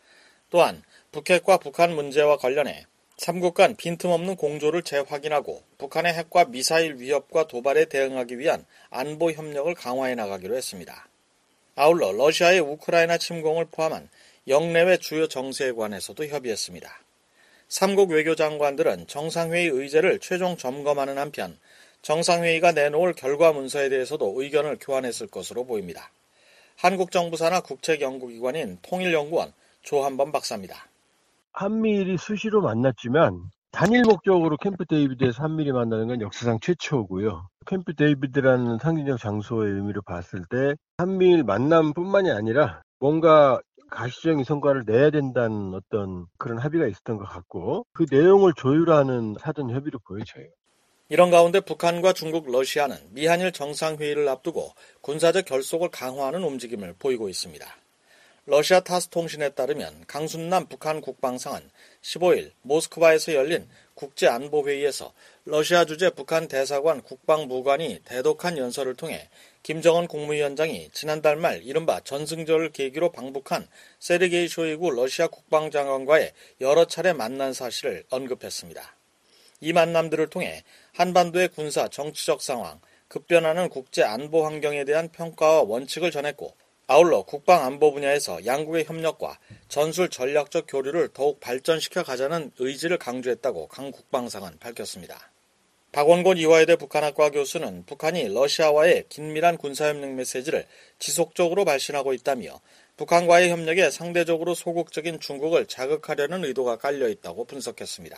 또한 북핵과 북한 문제와 관련해 삼국 간 빈틈없는 공조를 재확인하고 북한의 핵과 미사일 위협과 도발에 대응하기 위한 안보 협력을 강화해 나가기로 했습니다. 아울러 러시아의 우크라이나 침공을 포함한 영내외 주요 정세에 관해서도 협의했습니다. 삼국 외교장관들은 정상회의 의제를 최종 점검하는 한편 정상회의가 내놓을 결과 문서에 대해서도 의견을 교환했을 것으로 보입니다. 한국 정부 산하 국책연구기관인 통일연구원 조한범 박사입니다. 한미일이 수시로 만났지만 단일 목적으로 캠프 데이비드에서 한미일이 만나는 건 역사상 최초고요. 캠프 데이비드라는 상징적 장소의 의미로 봤을 때 한미일 만남뿐만이 아니라 뭔가 가시적인 성과를 내야 된다는 어떤 그런 합의가 있었던 것 같고 그 내용을 조율하는 사전 협의로 보여져요. 이런 가운데 북한과 중국, 러시아는 미한일 정상회의를 앞두고 군사적 결속을 강화하는 움직임을 보이고 있습니다. 러시아 타스 통신에 따르면 강순남 북한 국방상은 십오일 모스크바에서 열린 국제안보회의에서 러시아 주재 북한 대사관 국방무관이 대독한 연설을 통해 김정은 국무위원장이 지난달 말 이른바 전승절을 계기로 방북한 세르게이 쇼이구 러시아 국방장관과의 여러 차례 만난 사실을 언급했습니다. 이 만남들을 통해 한반도의 군사 정치적 상황, 급변하는 국제안보 환경에 대한 평가와 원칙을 전했고, 아울러 국방안보 분야에서 양국의 협력과 전술 전략적 교류를 더욱 발전시켜 가자는 의지를 강조했다고 강 국방상은 밝혔습니다. 박원곤 이화여대 북한학과 교수는 북한이 러시아와의 긴밀한 군사협력 메시지를 지속적으로 발신하고 있다며 북한과의 협력에 상대적으로 소극적인 중국을 자극하려는 의도가 깔려 있다고 분석했습니다.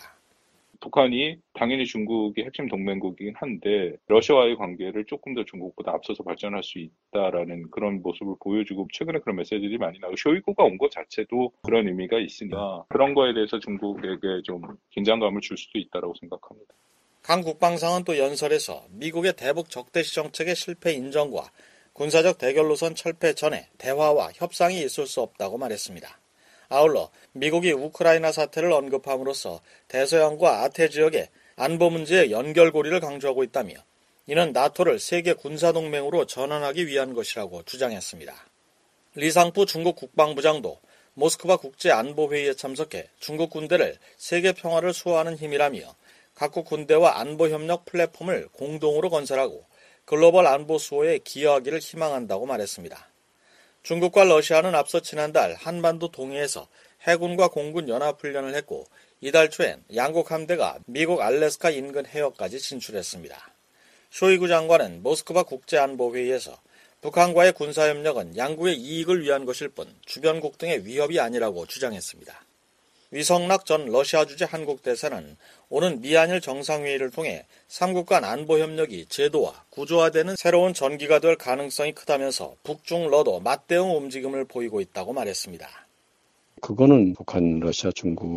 북한이 당연히 중국의 핵심 동맹국이긴 한데 러시아와의 관계를 조금 더 중국보다 앞서서 발전할 수 있다라는 그런 모습을 보여주고 최근에 그런 메시지들이 많이 나오고 쇼이구가 온 것 자체도 그런 의미가 있으니까 그런 거에 대해서 중국에게 좀 긴장감을 줄 수도 있다고 생각합니다. 강 국방상은 또 연설에서 미국의 대북 적대시 정책의 실패 인정과 군사적 대결 노선 철폐 전에 대화와 협상이 있을 수 없다고 말했습니다. 아울러 미국이 우크라이나 사태를 언급함으로써 대서양과 아태 지역의 안보 문제의 연결고리를 강조하고 있다며 이는 나토를 세계 군사동맹으로 전환하기 위한 것이라고 주장했습니다. 리상푸 중국 국방부장도 모스크바 국제안보회의에 참석해 중국 군대를 세계 평화를 수호하는 힘이라며 각국 군대와 안보협력 플랫폼을 공동으로 건설하고 글로벌 안보 수호에 기여하기를 희망한다고 말했습니다. 중국과 러시아는 앞서 지난달 한반도 동해에서 해군과 공군 연합훈련을 했고 이달 초엔 양국 함대가 미국 알래스카 인근 해역까지 진출했습니다. 쇼이구 장관은 모스크바 국제안보회의에서 북한과의 군사협력은 양국의 이익을 위한 것일 뿐 주변국 등의 위협이 아니라고 주장했습니다. 위성락 전 러시아 주재 한국 대사는 오는 미한일 정상회의를 통해 삼국 간 안보협력이 제도화, 구조화되는 새로운 전기가 될 가능성이 크다면서 북중 러도 맞대응 움직임을 보이고 있다고 말했습니다. 그거는 북한, 러시아,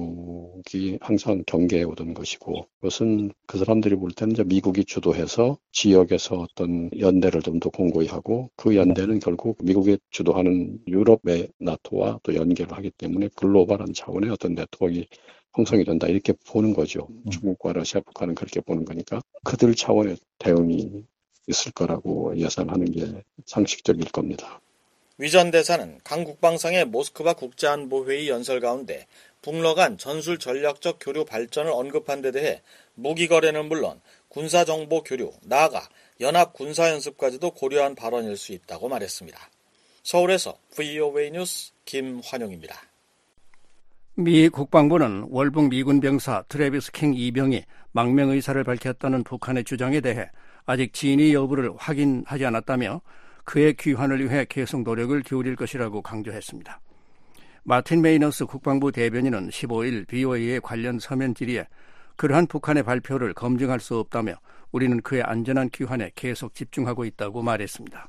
중국이 항상 경계해 오던 것이고 그것은 그 사람들이 볼 때는 이제 미국이 주도해서 지역에서 어떤 연대를 좀 더 공고히 하고 그 연대는 결국 미국이 주도하는 유럽의 나토와 또 연계를 하기 때문에 글로벌한 차원의 어떤 네트워크가 형성이 된다 이렇게 보는 거죠. 음. 중국과 러시아, 북한은 그렇게 보는 거니까 그들 차원의 대응이 있을 거라고 예상하는 게 상식적일 겁니다. 위 전 대사는 강 국방상의 모스크바 국제안보회의 연설 가운데 북러 간 전술 전략적 교류 발전을 언급한 데 대해 무기 거래는 물론 군사정보 교류, 나아가 연합 군사연습까지도 고려한 발언일 수 있다고 말했습니다. 서울에서 브이오에이 뉴스 김환용입니다. 미 국방부는 월북 미군 병사 트래비스 킹 이병이 망명 의사를 밝혔다는 북한의 주장에 대해 아직 진위 여부를 확인하지 않았다며 그의 귀환을 위해 계속 노력을 기울일 것이라고 강조했습니다. 마틴 메이너스 국방부 대변인은 십오일 브이오에이의 관련 서면 질의에 그러한 북한의 발표를 검증할 수 없다며 우리는 그의 안전한 귀환에 계속 집중하고 있다고 말했습니다.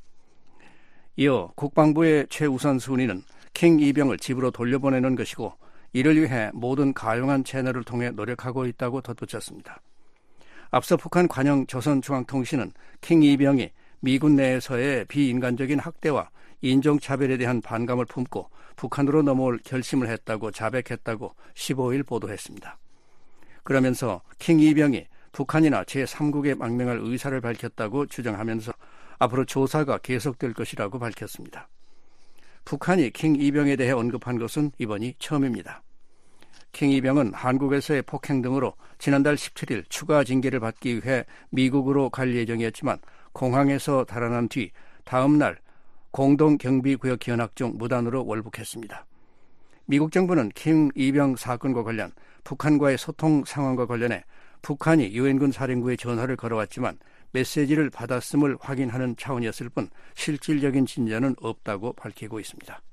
이어 국방부의 최우선 순위는 킹 이병을 집으로 돌려보내는 것이고 이를 위해 모든 가용한 채널을 통해 노력하고 있다고 덧붙였습니다. 앞서 북한 관영 조선중앙통신은 킹 이병이 미군 내에서의 비인간적인 학대와 인종차별에 대한 반감을 품고 북한으로 넘어올 결심을 했다고 자백했다고 십오일 보도했습니다. 그러면서 킹 이병이 북한이나 제삼국에 망명할 의사를 밝혔다고 주장하면서 앞으로 조사가 계속될 것이라고 밝혔습니다. 북한이 킹 이병에 대해 언급한 것은 이번이 처음입니다. 킹 이병은 한국에서의 폭행 등으로 지난달 십칠일 추가 징계를 받기 위해 미국으로 갈 예정이었지만 공항에서 달아난 뒤 다음 날 공동경비구역 견학 중 무단으로 월북했습니다. 미국 정부는 킹 이병 사건과 관련 북한과의 소통 상황과 관련해 북한이 유엔군 사령부에 전화를 걸어왔지만 메시지를 받았음을 확인하는 차원이었을 뿐 실질적인 진전은 없다고 밝히고 있습니다.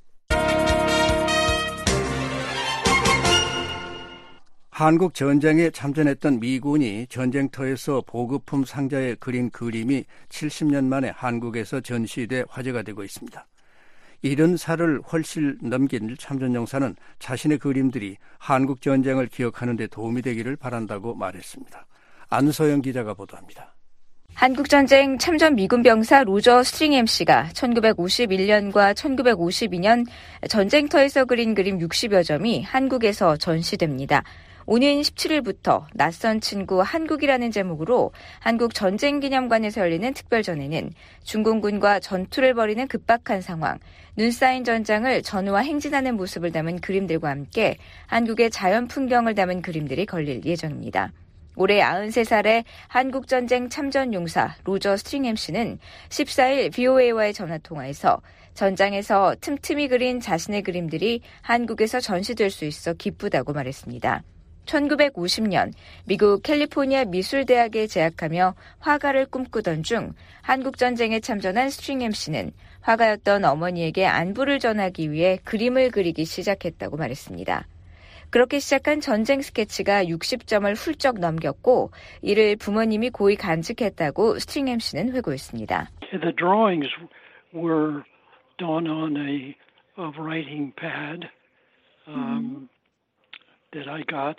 한국 전쟁에 참전했던 미군이 전쟁터에서 보급품 상자에 그린 그림이 칠십 년 만에 한국에서 전시돼 화제가 되고 있습니다. 일흔 살을 훨씬 넘긴 참전용사는 자신의 그림들이 한국 전쟁을 기억하는 데 도움이 되기를 바란다고 말했습니다. 안소영 기자가 보도합니다. 한국전쟁 참전 미군 병사 로저 스트링햄 씨가 천구백오십일 년과 천구백오십이 년 전쟁터에서 그린 그림 육십여 점이 한국에서 전시됩니다. 오는 십칠 일부터 낯선 친구 한국이라는 제목으로 한국 전쟁기념관에서 열리는 특별전에는 중공군과 전투를 벌이는 급박한 상황, 눈 쌓인 전장을 전우와 행진하는 모습을 담은 그림들과 함께 한국의 자연 풍경을 담은 그림들이 걸릴 예정입니다. 올해 아흔세 살의 한국전쟁 참전용사 로저 스트링햄 씨는 십사 일 브이오에이와의 전화통화에서 전장에서 틈틈이 그린 자신의 그림들이 한국에서 전시될 수 있어 기쁘다고 말했습니다. 천구백오십 년 미국 캘리포니아 미술대학에 재학하며 화가를 꿈꾸던 중 한국전쟁에 참전한 스트링햄 씨는 화가였던 어머니에게 안부를 전하기 위해 그림을 그리기 시작했다고 말했습니다. 그렇게 시작한 전쟁 스케치가 육십 점을 훌쩍 넘겼고 이를 부모님이 고이 간직했다고 스트링햄 씨는 회고했습니다. The drawings were done on a, a writing pad um, that I got.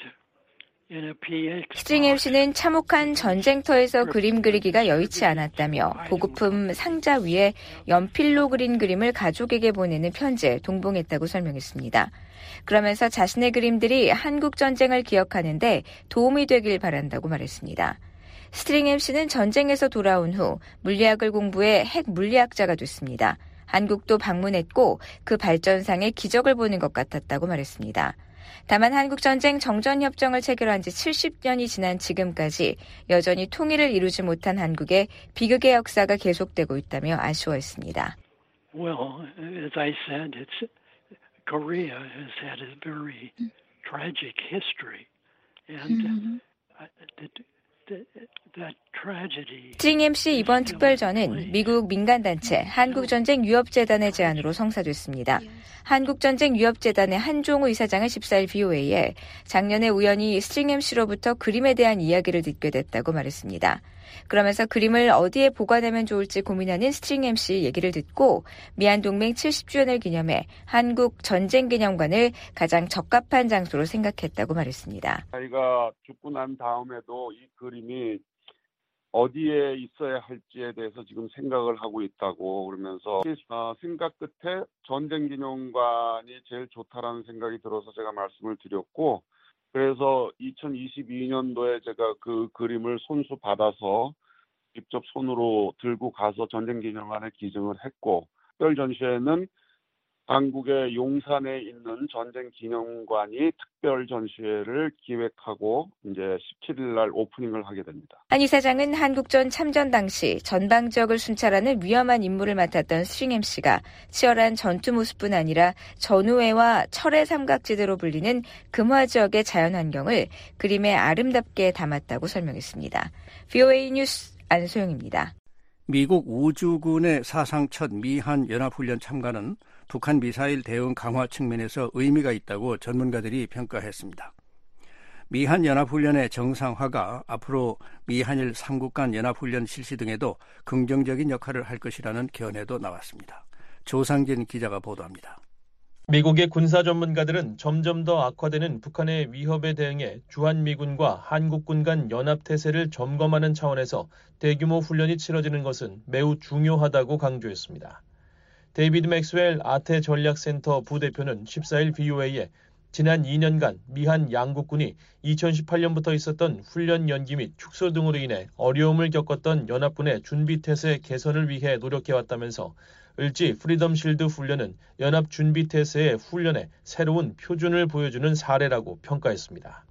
스트링햄 씨는 참혹한 전쟁터에서 그림 그리기가 여의치 않았다며 보급품 상자 위에 연필로 그린 그림을 가족에게 보내는 편지에 동봉했다고 설명했습니다. 그러면서 자신의 그림들이 한국 전쟁을 기억하는데 도움이 되길 바란다고 말했습니다. 스트링햄 씨는 전쟁에서 돌아온 후 물리학을 공부해 핵 물리학자가 됐습니다. 한국도 방문했고 그 발전상의 기적을 보는 것 같았다고 말했습니다. 다만 한국전쟁 정전협정을 체결한 지 칠십 년이 지난 지금까지 여전히 통일을 이루지 못한 한국의 비극의 역사가 계속되고 있다며 아쉬워했습니다. Well, as I said, it's, Korea has had a very tragic history, and that, that, that tragedy. 스트링햄 씨 이번 특별전은 미국 민간단체 한국전쟁유협재단의 제안으로 성사됐습니다. 한국전쟁유협재단의 한종우 이사장은 십사 일 브이오에이에 작년에 우연히 스트링햄 씨로부터 그림에 대한 이야기를 듣게 됐다고 말했습니다. 그러면서 그림을 어디에 보관하면 좋을지 고민하는 스트링햄 씨 얘기를 듣고 미한동맹 칠십 주년을 기념해 한국전쟁기념관을 가장 적합한 장소로 생각했다고 말했습니다. 자기가 죽고 난 다음에도 이 그림이 어디에 있어야 할지에 대해서 지금 생각을 하고 있다고 그러면서 생각 끝에 전쟁기념관이 제일 좋다라는 생각이 들어서 제가 말씀을 드렸고 그래서 이천이십이 년도에 제가 그 그림을 손수 받아서 직접 손으로 들고 가서 전쟁기념관에 기증을 했고 특별 전시회는 한국의 용산에 있는 전쟁기념관이 특별 전시회를 기획하고 이제 십칠 일 날 오프닝을 하게 됩니다. 한 이사장은 한국전 참전 당시 전방 지역을 순찰하는 위험한 임무를 맡았던 스트링햄 씨가 치열한 전투 모습뿐 아니라 전우회와 철의 삼각지대로 불리는 금화 지역의 자연환경을 그림에 아름답게 담았다고 설명했습니다. 브이오에이 뉴스 안소영입니다. 미국 우주군의 사상 첫 미한 연합훈련 참가는 북한 미사일 대응 강화 측면에서 의미가 있다고 전문가들이 평가했습니다. 미한 연합훈련의 정상화가 앞으로 미한일 삼국 간 연합훈련 실시 등에도 긍정적인 역할을 할 것이라는 견해도 나왔습니다. 조상진 기자가 보도합니다. 미국의 군사 전문가들은 점점 더 악화되는 북한의 위협에 대응해 주한미군과 한국군 간 연합태세를 점검하는 차원에서 대규모 훈련이 치러지는 것은 매우 중요하다고 강조했습니다. 데이비드 맥스웰 아태전략센터 부대표는 십사 일 브이오에이에 지난 이 년간 미한 양국군이 이천십팔 년부터 있었던 훈련 연기 및 축소 등으로 인해 어려움을 겪었던 연합군의 준비태세 개선을 위해 노력해왔다면서 을지 프리덤 실드 훈련은 연합 준비태세의 훈련에 새로운 표준을 보여주는 사례라고 평가했습니다.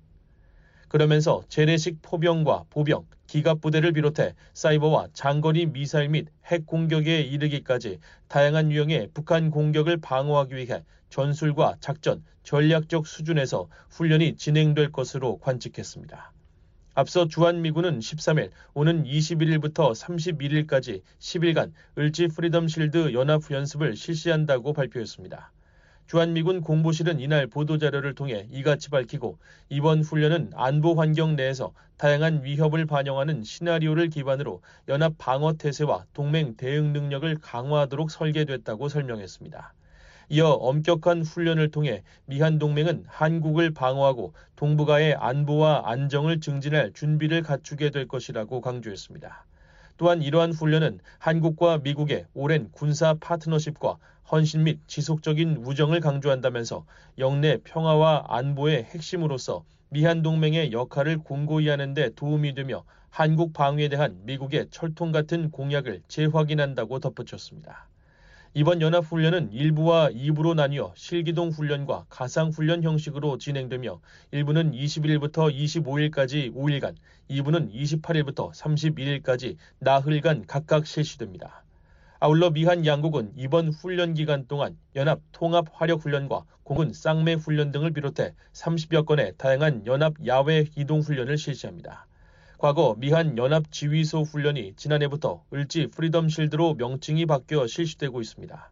그러면서 재래식 포병과 보병, 기갑부대를 비롯해 사이버와 장거리 미사일 및 핵 공격에 이르기까지 다양한 유형의 북한 공격을 방어하기 위해 전술과 작전, 전략적 수준에서 훈련이 진행될 것으로 관측했습니다. 앞서 주한미군은 십삼 일 오는 이십일 일부터 삼십일 일까지 십 일간 을지 프리덤 실드 연합연습을 실시한다고 발표했습니다. 주한미군 공보실은 이날 보도자료를 통해 이같이 밝히고 이번 훈련은 안보 환경 내에서 다양한 위협을 반영하는 시나리오를 기반으로 연합 방어 태세와 동맹 대응 능력을 강화하도록 설계됐다고 설명했습니다. 이어 엄격한 훈련을 통해 미한 동맹은 한국을 방어하고 동북아의 안보와 안정을 증진할 준비를 갖추게 될 것이라고 강조했습니다. 또한 이러한 훈련은 한국과 미국의 오랜 군사 파트너십과 헌신 및 지속적인 우정을 강조한다면서 영내 평화와 안보의 핵심으로서 미한 동맹의 역할을 공고히 하는 데 도움이 되며 한국 방위에 대한 미국의 철통 같은 공약을 재확인한다고 덧붙였습니다. 이번 연합훈련은 일부와 이부로 나뉘어 실기동 훈련과 가상훈련 형식으로 진행되며 일부는 이십일일부터 이십오일까지 오 일간, 이부는 이십팔일부터 삼십일일까지 나흘간 각각 실시됩니다. 아울러 미한 양국은 이번 훈련 기간 동안 연합 통합 화력 훈련과 공군 쌍매 훈련 등을 비롯해 삼십여 건의 다양한 연합 야외 이동 훈련을 실시합니다. 과거 미한 연합 지휘소 훈련이 지난해부터 을지 프리덤 실드로 명칭이 바뀌어 실시되고 있습니다.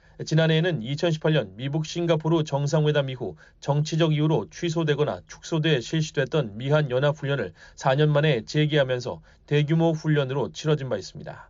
지난해에는 이천십팔년 미국 싱가포르 정상회담 이후 정치적 이유로 취소되거나 축소돼 실시됐던 미한 연합 훈련을 사 년 만에 재개하면서 대규모 훈련으로 치러진 바 있습니다.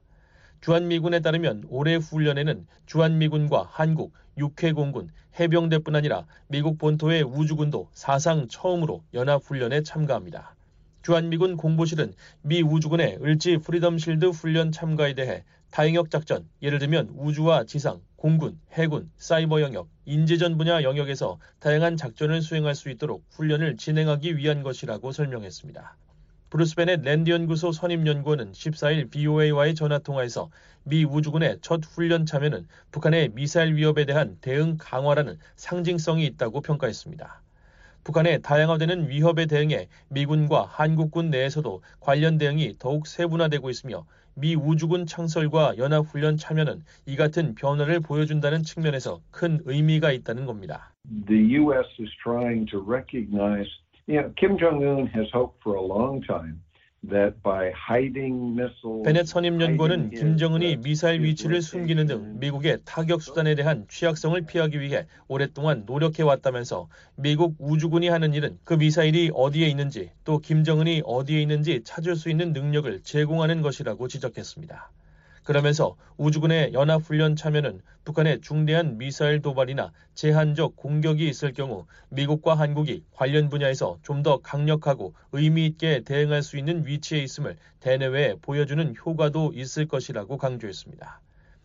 주한미군에 따르면 올해 훈련에는 주한미군과 한국, 육해공군, 해병대뿐 아니라 미국 본토의 우주군도 사상 처음으로 연합훈련에 참가합니다. 주한미군 공보실은 미 우주군의 을지 프리덤 실드 훈련 참가에 대해 다행역 작전, 예를 들면 우주와 지상, 공군, 해군, 사이버 영역, 인재전 분야 영역에서 다양한 작전을 수행할 수 있도록 훈련을 진행하기 위한 것이라고 설명했습니다. 브루스 베넷 랜드연구소 선임연구원은 십사일 브이오에이와의 전화통화에서 미 우주군의 첫 훈련 참여는 북한의 미사일 위협에 대한 대응 강화라는 상징성이 있다고 평가했습니다. 북한의 다양화되는 위협에 대응해 미군과 한국군 내에서도 관련 대응이 더욱 세분화되고 있으며 미 우주군 창설과 연합훈련 참여는 이 같은 변화를 보여준다는 측면에서 큰 의미가 있다는 겁니다. The U S is trying to recognize, you know, Kim Jong-un has hoped for a long time that by hiding missiles, 베넷 선임연구원은 김정은이 미사일 위치를 숨기는 등 미국의 타격 수단에 대한 취약성을 피하기 위해 오랫동안 노력해왔다면서 미국 우주군이 하는 일은 그 미사일이 어디에 있는지 또 김정은이 어디에 있는지 찾을 수 있는 능력을 제공하는 것이라고 지적했습니다. 그러면서 우주군의 연합훈련 참여는 북한의 중대한 미사일 도발이나 제한적 공격이 있을 경우 미국과 한국이 관련 분야에서 좀 더 강력하고 의미 있게 대응할 수 있는 위치에 있음을 대내외에 보여주는 효과도 있을 것이라고 강조했습니다.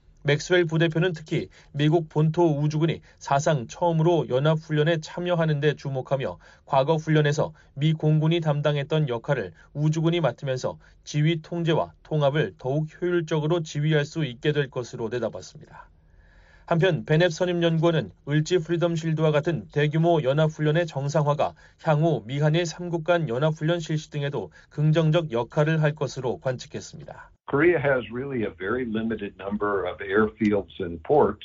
맥스웰 부대표는 특히 미국 본토 우주군이 사상 처음으로 연합훈련에 참여하는 데 주목하며 과거 훈련에서 미 공군이 담당했던 역할을 우주군이 맡으면서 지휘 통제와 통합을 더욱 효율적으로 지휘할 수 있게 될 것으로 내다봤습니다. 한편 베넷 선임연구원은 을지 프리덤 실드와 같은 대규모 연합훈련의 정상화가 향후 미한일 삼국 간 연합훈련 실시 등에도 긍정적 역할을 할 것으로 관측했습니다. Korea has really a very limited number of airfields and ports.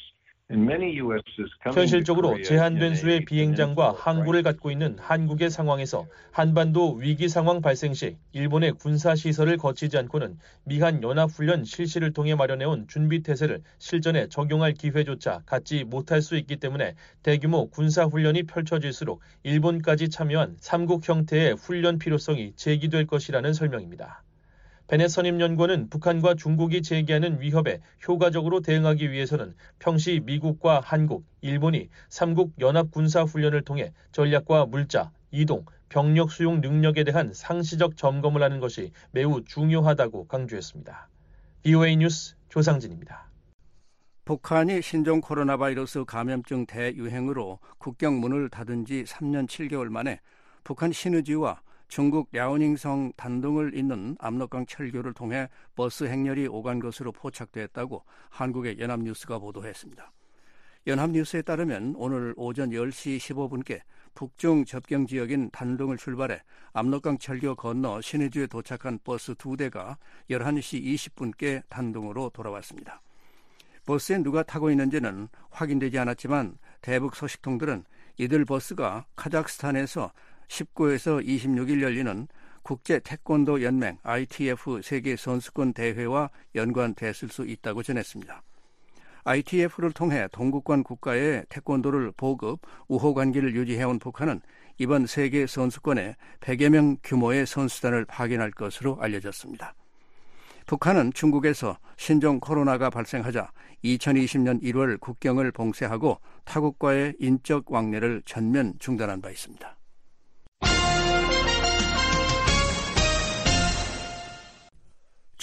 현실적으로 제한된 수의 비행장과 항구를 갖고 있는 한국의 상황에서 한반도 위기 상황 발생 시 일본의 군사시설을 거치지 않고는 미한 연합훈련 실시를 통해 마련해온 준비태세를 실전에 적용할 기회조차 갖지 못할 수 있기 때문에 대규모 군사훈련이 펼쳐질수록 일본까지 참여한 삼국 형태의 훈련 필요성이 제기될 것이라는 설명입니다. 베넷 선임연구원은 북한과 중국이 제기하는 위협에 효과적으로 대응하기 위해서는 평시 미국과 한국, 일본이 삼국 연합군사훈련을 통해 전략과 물자, 이동, 병력 수용 능력에 대한 상시적 점검을 하는 것이 매우 중요하다고 강조했습니다. 브이오에이 뉴스 조상진입니다. 북한이 신종 코로나 바이러스 감염증 대유행으로 국경 문을 닫은 지 삼 년 칠 개월 만에 북한 신의지와 중국 랴오닝성 단둥을 잇는 압록강 철교를 통해 버스 행렬이 오간 것으로 포착됐다고 한국의 연합뉴스가 보도했습니다. 연합뉴스에 따르면 오늘 오전 열 시 십오 분께 북중 접경 지역인 단둥을 출발해 압록강 철교 건너 신의주에 도착한 버스 두 대가 열한 시 이십 분께 단둥으로 돌아왔습니다. 버스에 누가 타고 있는지는 확인되지 않았지만 대북 소식통들은 이들 버스가 카자흐스탄에서 십구에서 이십육 일 열리는 국제 태권도 연맹 아이티에프 세계 선수권 대회와 연관됐을 수 있다고 전했습니다. 아이티에프를 통해 동국권 국가의 태권도를 보급, 우호 관계를 유지해온 북한은 이번 세계 선수권에 백여 명 규모의 선수단을 파견할 것으로 알려졌습니다. 북한은 중국에서 신종 코로나가 발생하자 이천이십 년 일월 국경을 봉쇄하고 타국과의 인적 왕래를 전면 중단한 바 있습니다.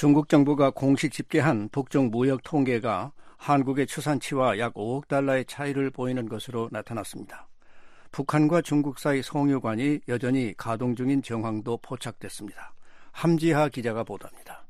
중국 정부가 공식 집계한 북중 무역 통계가 한국의 추산치와 약 오억 달러의 차이를 보이는 것으로 나타났습니다. 북한과 중국 사이 송유관이 여전히 가동 중인 정황도 포착됐습니다. 함지하 기자가 보도합니다.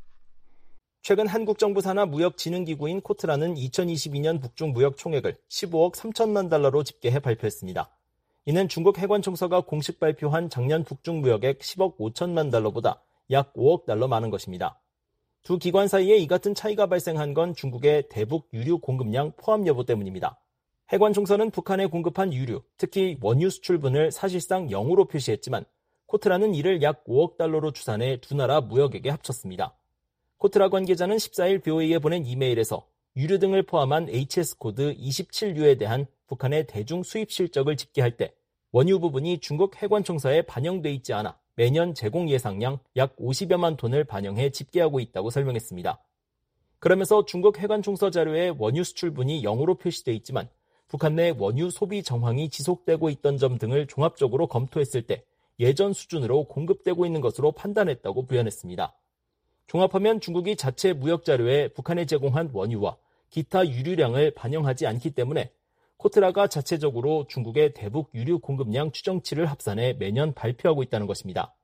최근 한국 정부 산하 무역진흥기구인 코트라는 이천이십이 년 북중 무역 총액을 십오억 삼천만 달러로 집계해 발표했습니다. 이는 중국 해관총서가 공식 발표한 작년 북중 무역액 십억 오천만 달러보다 약 오억 달러 많은 것입니다. 두 기관 사이에 이 같은 차이가 발생한 건 중국의 대북 유류 공급량 포함 여부 때문입니다. 해관총서는 북한에 공급한 유류, 특히 원유 수출분을 사실상 영으로 표시했지만 코트라는 이를 약 오억 달러로 추산해 두 나라 무역액에 합쳤습니다. 코트라 관계자는 십사 일 비오에이에 보낸 이메일에서 유류 등을 포함한 에이치에스 코드 이십칠 유에 대한 북한의 대중 수입 실적을 집계할 때 원유 부분이 중국 해관총서에 반영돼 있지 않아 매년 제공 예상량 약 오십여만 톤을 반영해 집계하고 있다고 설명했습니다. 그러면서 중국 해관총서 자료에 원유 수출분이 영으로 표시돼 있지만 북한 내 원유 소비 정황이 지속되고 있던 점 등을 종합적으로 검토했을 때 예전 수준으로 공급되고 있는 것으로 판단했다고 부연했습니다. 종합하면 중국이 자체 무역 자료에 북한에 제공한 원유와 기타 유류량을 반영하지 않기 때문에 코트라가 자체적으로 중국의 대북 유류 공급량 추정치를 합산해 매년 발표하고 있다는 것입니다.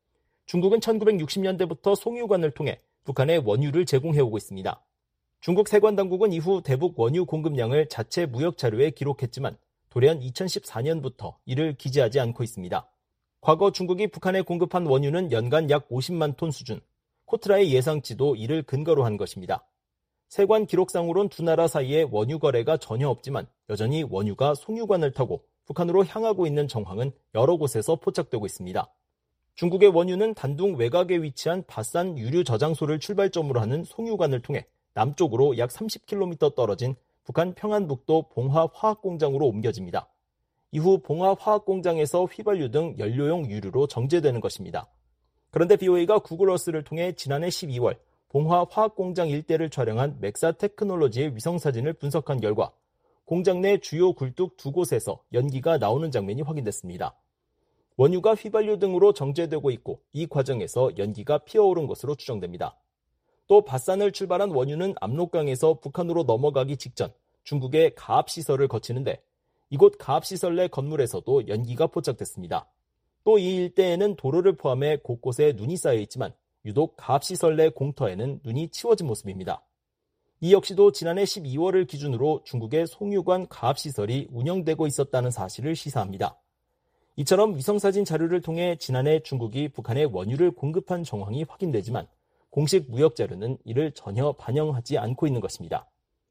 중국은 천구백육십 년대부터 송유관을 통해 북한에 원유를 제공해오고 있습니다. 중국 세관당국은 이후 대북 원유 공급량을 자체 무역 자료에 기록했지만 돌연 이천십사 년부터 이를 기재하지 않고 있습니다. 과거 중국이 북한에 공급한 원유는 연간 약 오십만 톤 수준, 코트라의 예상치도 이를 근거로 한 것입니다. 세관 기록상으론 두 나라 사이에 원유 거래가 전혀 없지만 여전히 원유가 송유관을 타고 북한으로 향하고 있는 정황은 여러 곳에서 포착되고 있습니다. 중국의 원유는 단둥 외곽에 위치한 바산 유류 저장소를 출발점으로 하는 송유관을 통해 남쪽으로 약 삼십 킬로미터 떨어진 북한 평안북도 봉화 화학공장으로 옮겨집니다. 이후 봉화 화학공장에서 휘발유 등 연료용 유류로 정제되는 것입니다. 그런데 비오에이가 구글어스를 통해 지난해 십이월 봉화 화학공장 일대를 촬영한 맥사 테크놀로지의 위성사진을 분석한 결과 공장 내 주요 굴뚝 두 곳에서 연기가 나오는 장면이 확인됐습니다. 원유가 휘발유 등으로 정제되고 있고 이 과정에서 연기가 피어오른 것으로 추정됩니다. 또 바산을 출발한 원유는 압록강에서 북한으로 넘어가기 직전 중국의 가압시설을 거치는데 이곳 가압시설 내 건물에서도 연기가 포착됐습니다. 또 이 일대에는 도로를 포함해 곳곳에 눈이 쌓여 있지만 유독 가압시설 내 공터에는 눈이 치워진 모습입니다. 이 역시도 지난해 십이월을 기준으로 중국의 송유관 가압시설이 운영되고 있었다는 사실을 시사합니다. 이처럼 위성사진 자료를 통해 지난해 중국이 북한에 원유를 공급한 정황이 확인되지만 공식 무역 자료는 이를 전혀 반영하지 않고 있는 것입니다.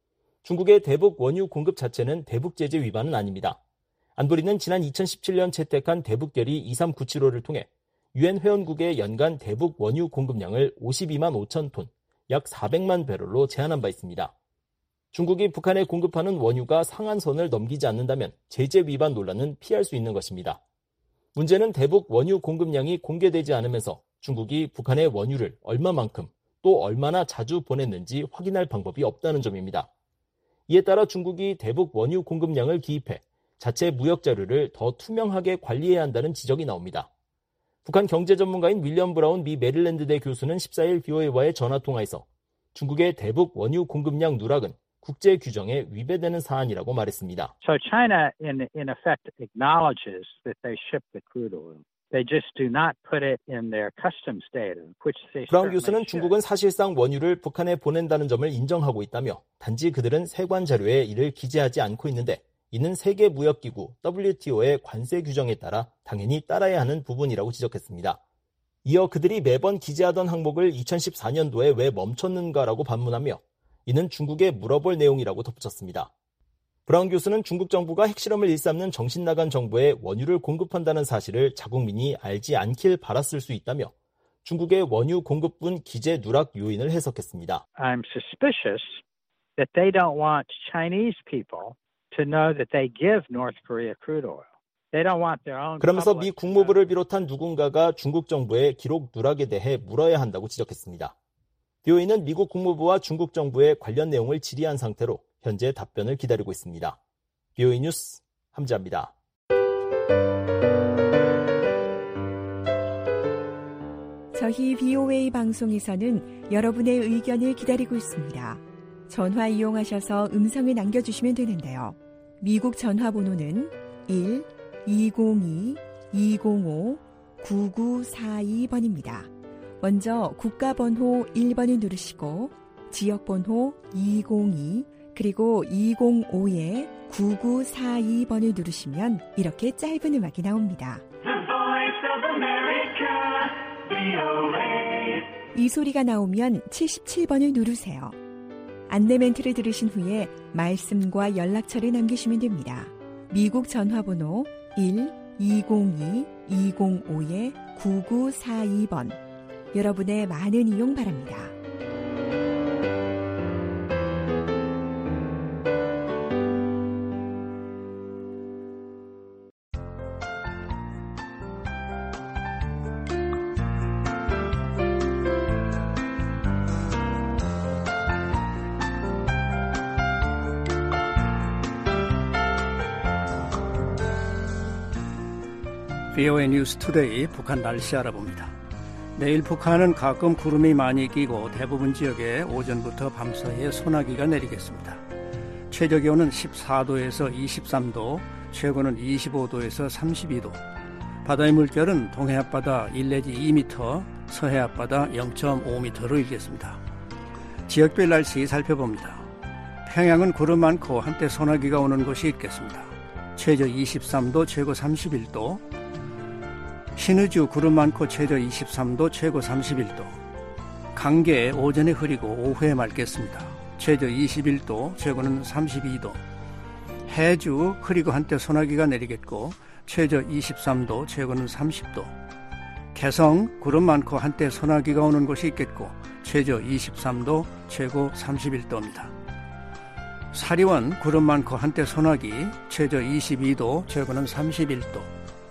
중국의 대북 원유 공급 자체는 대북 제재 위반은 아닙니다. 안보리는 지난 이천십칠 년 채택한 대북결의 이삼구칠오를 통해 유엔 회원국의 연간 대북 원유 공급량을 오십이만 오천 톤, 약 사백만 배럴로 제한한 바 있습니다. 중국이 북한에 공급하는 원유가 상한선을 넘기지 않는다면 제재 위반 논란은 피할 수 있는 것입니다. 문제는 대북 원유 공급량이 공개되지 않으면서 중국이 북한의 원유를 얼마만큼 또 얼마나 자주 보냈는지 확인할 방법이 없다는 점입니다. 이에 따라 중국이 대북 원유 공급량을 기입해 자체 무역 자료를 더 투명하게 관리해야 한다는 지적이 나옵니다. 북한 경제 전문가인 윌리엄 브라운 미 메릴랜드대 교수는 십사 일 비오에이와의 전화통화에서 중국의 대북 원유 공급량 누락은 국제 규정에 위배되는 사안이라고 말했습니다. So China in in effect acknowledges that they ship the crude oil. They just do not put it in their customs data, which they 브라운 교수는 중국은 사실상 원유를 북한에 보낸다는 점을 인정하고 있다며 단지 그들은 세관 자료에 이를 기재하지 않고 있는데 이는 세계무역기구 더블유티오의 관세 규정에 따라 당연히 따라야 하는 부분이라고 지적했습니다. 이어 그들이 매번 기재하던 항목을 이천십사 년도에 왜 멈췄는가라고 반문하며 이는 중국에 물어볼 내용이라고 덧붙였습니다. 브라운 교수는 중국 정부가 핵실험을 일삼는 정신나간 정부에 원유를 공급한다는 사실을 자국민이 알지 않길 바랐을 수 있다며 중국의 원유 공급분 기재 누락 요인을 해석했습니다. I'm suspicious that they don't want Chinese people to know that they give North Korea crude oil. They don't want their own. 그러면서 미 국무부를 비롯한 누군가가 중국 정부의 기록 누락에 대해 물어야 한다고 지적했습니다. 비오에이는 미국 국무부와 중국 정부의 관련 내용을 질의한 상태로 현재 답변을 기다리고 있습니다. 비오에이 뉴스 함지아입니다. 저희 비오에이 방송에서는 여러분의 의견을 기다리고 있습니다. 전화 이용하셔서 음성을 남겨주시면 되는데요. 미국 전화번호는 일 이공이 이공오 구구사이 번입니다. 먼저 국가번호 일 번을 누르시고 지역번호 이공이 그리고 이공오에 구구사이 번을 누르시면 이렇게 짧은 음악이 나옵니다. 이 소리가 나오면 칠십칠 번을 누르세요. 안내 멘트를 들으신 후에 말씀과 연락처를 남기시면 됩니다. 미국 전화번호 일 이공이 이공오에 구구사이 번. 여러분의 많은 이용 바랍니다. 비오에이 뉴스 투데이 북한 날씨 알아봅니다. 내일 북한은 가끔 구름이 많이 끼고 대부분 지역에 오전부터 밤사이에 소나기가 내리겠습니다. 최저기온은 십사 도에서 이십삼 도, 최고는 이십오 도에서 삼십이 도. 바다의 물결은 동해 앞바다 일 내지 이 미터, 서해 앞바다 영 점 오 미터로 일겠습니다. 지역별 날씨 살펴봅니다. 평양은 구름 많고 한때 소나기가 오는 곳이 있겠습니다. 최저 이십삼 도, 최고 삼십일 도. 신의주 구름 많고 최저 이십삼 도, 최고 삼십일 도. 강계 오전에 흐리고 오후에 맑겠습니다. 최저 이십일 도, 최고는 삼십이 도. 해주 흐리고 한때 소나기가 내리겠고 최저 이십삼 도, 최고는 삼십 도. 개성 구름 많고 한때 소나기가 오는 곳이 있겠고 최저 이십삼 도, 최고 삼십일 도입니다. 사리원 구름 많고 한때 소나기, 최저 이십이 도, 최고는 삼십일 도.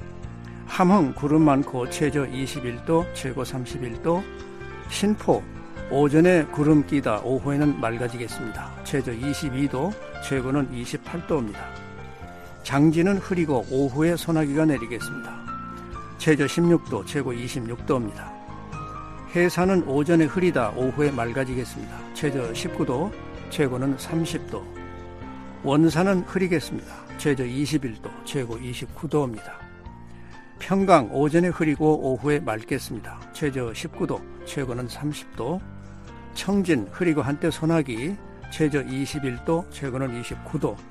함흥 구름 많고 최저 이십일 도, 최고 삼십일 도. 신포 오전에 구름 끼다 오후에는 맑아지겠습니다. 최저 이십이 도, 최고는 이십팔 도입니다. 장진은 흐리고 오후에 소나기가 내리겠습니다. 최저 십육 도, 최고 이십육 도입니다. 해산은 오전에 흐리다 오후에 맑아지겠습니다. 최저 십구 도, 최고는 삼십 도. 원산은 흐리겠습니다. 최저 이십일 도, 최고 이십구 도입니다. 평강 오전에 흐리고 오후에 맑겠습니다. 최저 십구 도, 최고는 삼십 도. 청진 흐리고 한때 소나기, 최저 이십일 도, 최고는 이십구 도.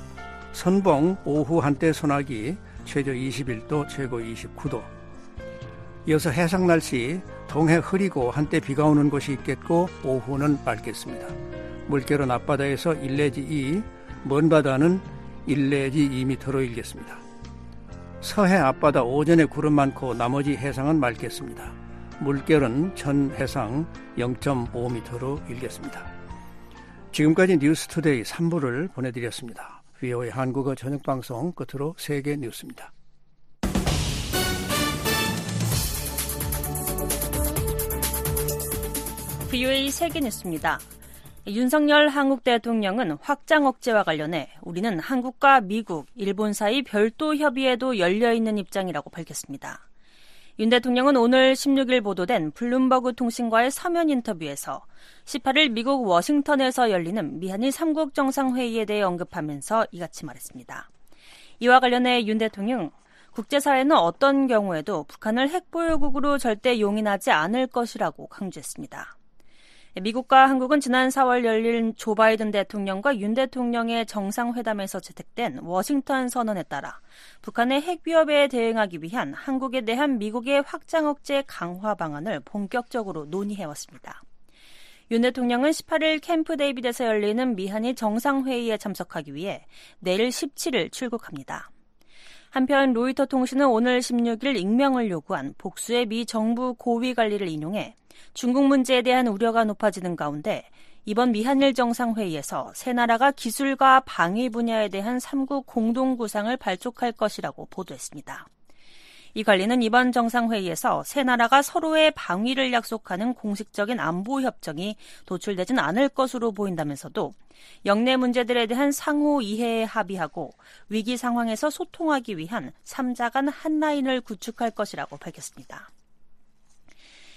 선봉 오후 한때 소나기, 최저 이십일 도, 최고 이십구 도. 이어서 해상 날씨, 동해 흐리고 한때 비가 오는 곳이 있겠고 오후는 맑겠습니다. 물결은 앞바다에서 일 내지 이, 먼 바다는 일 내지 이 미터로 일겠습니다. 서해 앞바다 오전에 구름 많고 나머지 해상은 맑겠습니다. 물결은 전 해상 영 점 오 미터로 일겠습니다. 지금까지 뉴스투데이 삼 부를 보내드렸습니다. 비오에이 한국어 저녁방송 끝으로 세계 뉴스입니다. 비오에이 세계 뉴스입니다. 윤석열 한국 대통령은 확장 억제와 관련해 우리는 한국과 미국, 일본 사이 별도 협의에도 열려있는 입장이라고 밝혔습니다. 윤 대통령은 오늘 십육 일 보도된 블룸버그 통신과의 서면 인터뷰에서 십팔 일 미국 워싱턴에서 열리는 미한일 삼 국 정상회의에 대해 언급하면서 이같이 말했습니다. 이와 관련해 윤 대통령, 국제사회는 어떤 경우에도 북한을 핵보유국으로 절대 용인하지 않을 것이라고 강조했습니다. 미국과 한국은 지난 사월 열린 조 바이든 대통령과 윤 대통령의 정상회담에서 채택된 워싱턴 선언에 따라 북한의 핵 위협에 대응하기 위한 한국에 대한 미국의 확장 억제 강화 방안을 본격적으로 논의해왔습니다. 윤 대통령은 십팔 일 캠프 데이빗에서 열리는 미한일 정상회의에 참석하기 위해 내일 십칠 일 출국합니다. 한편 로이터 통신은 오늘 십육 일 익명을 요구한 복수의 미 정부 고위 관리를 인용해 중국 문제에 대한 우려가 높아지는 가운데 이번 미한일 정상회의에서 세 나라가 기술과 방위 분야에 대한 삼 국 공동구상을 발족할 것이라고 보도했습니다. 이 관리는 이번 정상회의에서 세 나라가 서로의 방위를 약속하는 공식적인 안보 협정이 도출되진 않을 것으로 보인다면서도 영내 문제들에 대한 상호 이해에 합의하고 위기 상황에서 소통하기 위한 삼 자 간 한라인을 구축할 것이라고 밝혔습니다.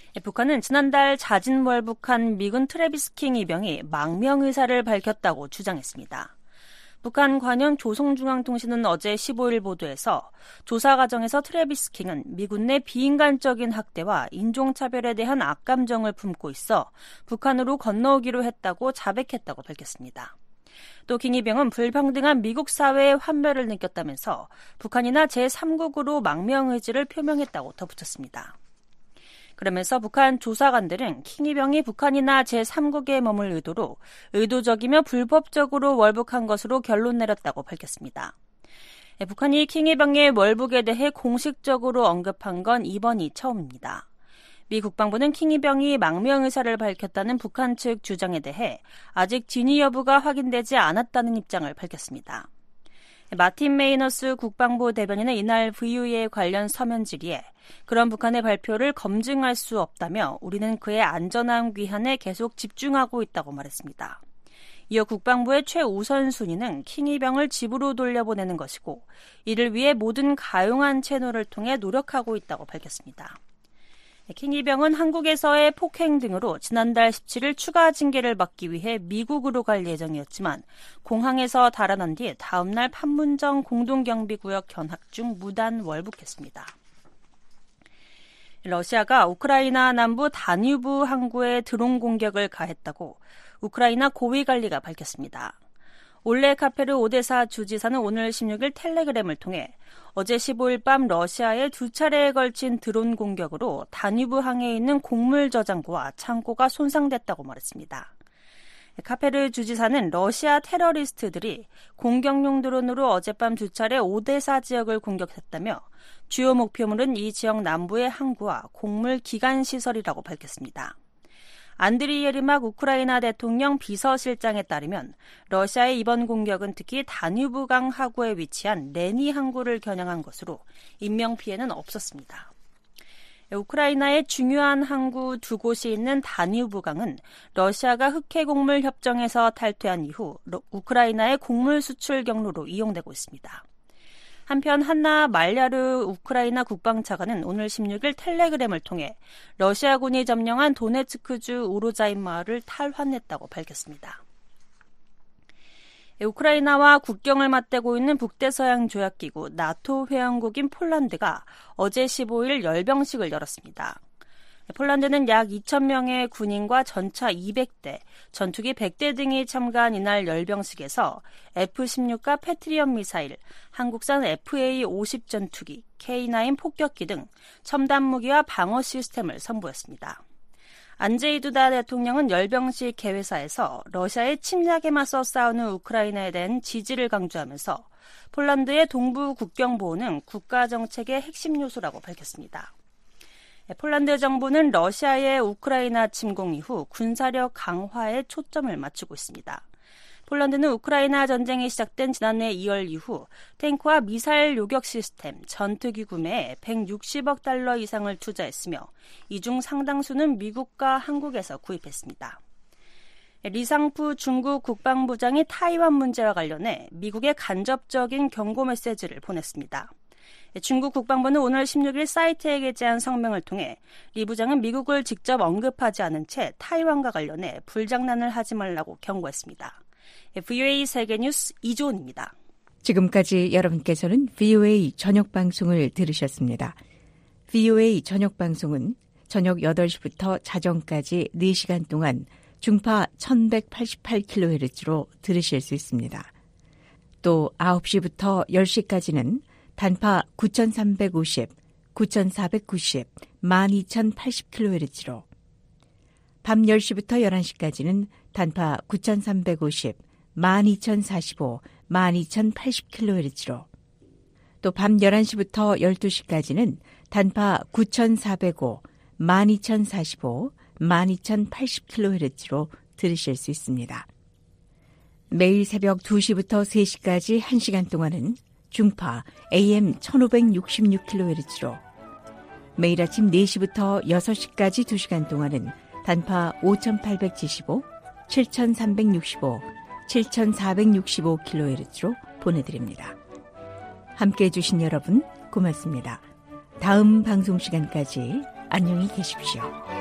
북한은 지난달 자진월북한 미군 트래비스 킹 이병이 망명 의사를 밝혔다고 주장했습니다. 북한 관영 조선중앙통신은 어제 십오일 보도에서 조사 과정에서 트래비스 킹은 미군 내 비인간적인 학대와 인종차별에 대한 악감정을 품고 있어 북한으로 건너오기로 했다고 자백했다고 밝혔습니다. 또 킹 이병은 불평등한 미국 사회의 환멸을 느꼈다면서 북한이나 제삼국으로 망명 의지를 표명했다고 덧붙였습니다. 그러면서 북한 조사관들은 킹 이병이 북한이나 제삼국에 머물 의도로 의도적이며 불법적으로 월북한 것으로 결론 내렸다고 밝혔습니다. 북한이 킹 이병의 월북에 대해 공식적으로 언급한 건 이번이 처음입니다. 미 국방부는 킹 이병이 망명 의사를 밝혔다는 북한 측 주장에 대해 아직 진위 여부가 확인되지 않았다는 입장을 밝혔습니다. 마틴 메이너스 국방부 대변인은 이날 브이오에이 관련 서면 질의에 그런 북한의 발표를 검증할 수 없다며 우리는 그의 안전한 귀환에 계속 집중하고 있다고 말했습니다. 이어 국방부의 최우선 순위는 킹 이병을 집으로 돌려보내는 것이고 이를 위해 모든 가용한 채널을 통해 노력하고 있다고 밝혔습니다. 킹 이병은 한국에서의 폭행 등으로 지난달 십칠일 추가 징계를 받기 위해 미국으로 갈 예정이었지만 공항에서 달아난 뒤 다음날 판문점 공동경비구역 견학 중 무단 월북했습니다. 러시아가 우크라이나 남부 다뉴브 항구에 드론 공격을 가했다고 우크라이나 고위관리가 밝혔습니다. 올레 카페르 오데사 주지사는 오늘 십육일 텔레그램을 통해 어제 십오일 밤 러시아의 두 차례에 걸친 드론 공격으로 다뉴브 항에 있는 곡물 저장고와 창고가 손상됐다고 말했습니다. 카페르 주지사는 러시아 테러리스트들이 공격용 드론으로 어젯밤 두 차례 오데사 지역을 공격했다며 주요 목표물은 이 지역 남부의 항구와 곡물 기간 시설이라고 밝혔습니다. 안드리 예르막 우크라이나 대통령 비서실장에 따르면 러시아의 이번 공격은 특히 다뉴브강 하구에 위치한 레니 항구를 겨냥한 것으로 인명피해는 없었습니다. 우크라이나의 중요한 항구 두 곳이 있는 다뉴브강은 러시아가 흑해곡물 협정에서 탈퇴한 이후 우크라이나의 곡물 수출 경로로 이용되고 있습니다. 한편 한나 말야르 우크라이나 국방차관은 오늘 십육일 텔레그램을 통해 러시아군이 점령한 도네츠크주 우로자인 마을을 탈환했다고 밝혔습니다. 우크라이나와 국경을 맞대고 있는 북대서양 조약기구 나토 회원국인 폴란드가 어제 십오일 열병식을 열었습니다. 폴란드는 약 이천 명의 군인과 전차 이백 대, 전투기 백 대 등이 참가한 이날 열병식에서 에프 십육과 패트리엇 미사일, 한국산 에프에이 오십 전투기, 케이 나인 폭격기 등 첨단 무기와 방어 시스템을 선보였습니다. 안제이 두다 대통령은 열병식 개회사에서 러시아의 침략에 맞서 싸우는 우크라이나에 대한 지지를 강조하면서 폴란드의 동부 국경 보호는 국가 정책의 핵심 요소라고 밝혔습니다. 폴란드 정부는 러시아의 우크라이나 침공 이후 군사력 강화에 초점을 맞추고 있습니다. 폴란드는 우크라이나 전쟁이 시작된 지난해 이월 이후 탱크와 미사일 요격 시스템, 전투기 구매에 백육십억 달러 이상을 투자했으며 이 중 상당수는 미국과 한국에서 구입했습니다. 리상푸 중국 국방부장이 타이완 문제와 관련해 미국에 간접적인 경고 메시지를 보냈습니다. 중국 국방부는 오늘 십육일 사이트에 게재한 성명을 통해 리 부장은 미국을 직접 언급하지 않은 채 타이완과 관련해 불장난을 하지 말라고 경고했습니다. 브이오에이 세계뉴스 이조은입니다. 지금까지 여러분께서는 브이오에이 저녁방송을 들으셨습니다. 브이오에이 저녁방송은 저녁 여덟 시부터 자정까지 네 시간 동안 중파 천백팔십팔 킬로헤르츠로 들으실 수 있습니다. 또 아홉 시부터 열 시까지는 단파 구천삼백오십, 구천사백구십, 만 이천팔십 킬로헤르츠로 밤 열 시부터 열한 시까지는 단파 구천삼백오십, 만 이천사십오, 만 이천팔십 킬로헤르츠로 또 밤 열한 시부터 열두 시까지는 단파 구천사백오, 만 이천사십오, 만 이천팔십 킬로헤르츠로 들으실 수 있습니다. 매일 새벽 두 시부터 세 시까지 한 시간 동안은 중파 에이엠 천오백육십육 킬로헤르츠로 매일 아침 네 시부터 여섯 시까지 두 시간 동안은 단파 오천팔백칠십오, 칠천삼백육십오, 칠천사백육십오 킬로헤르츠로 보내드립니다. 함께해 주신 여러분 고맙습니다. 다음 방송 시간까지 안녕히 계십시오.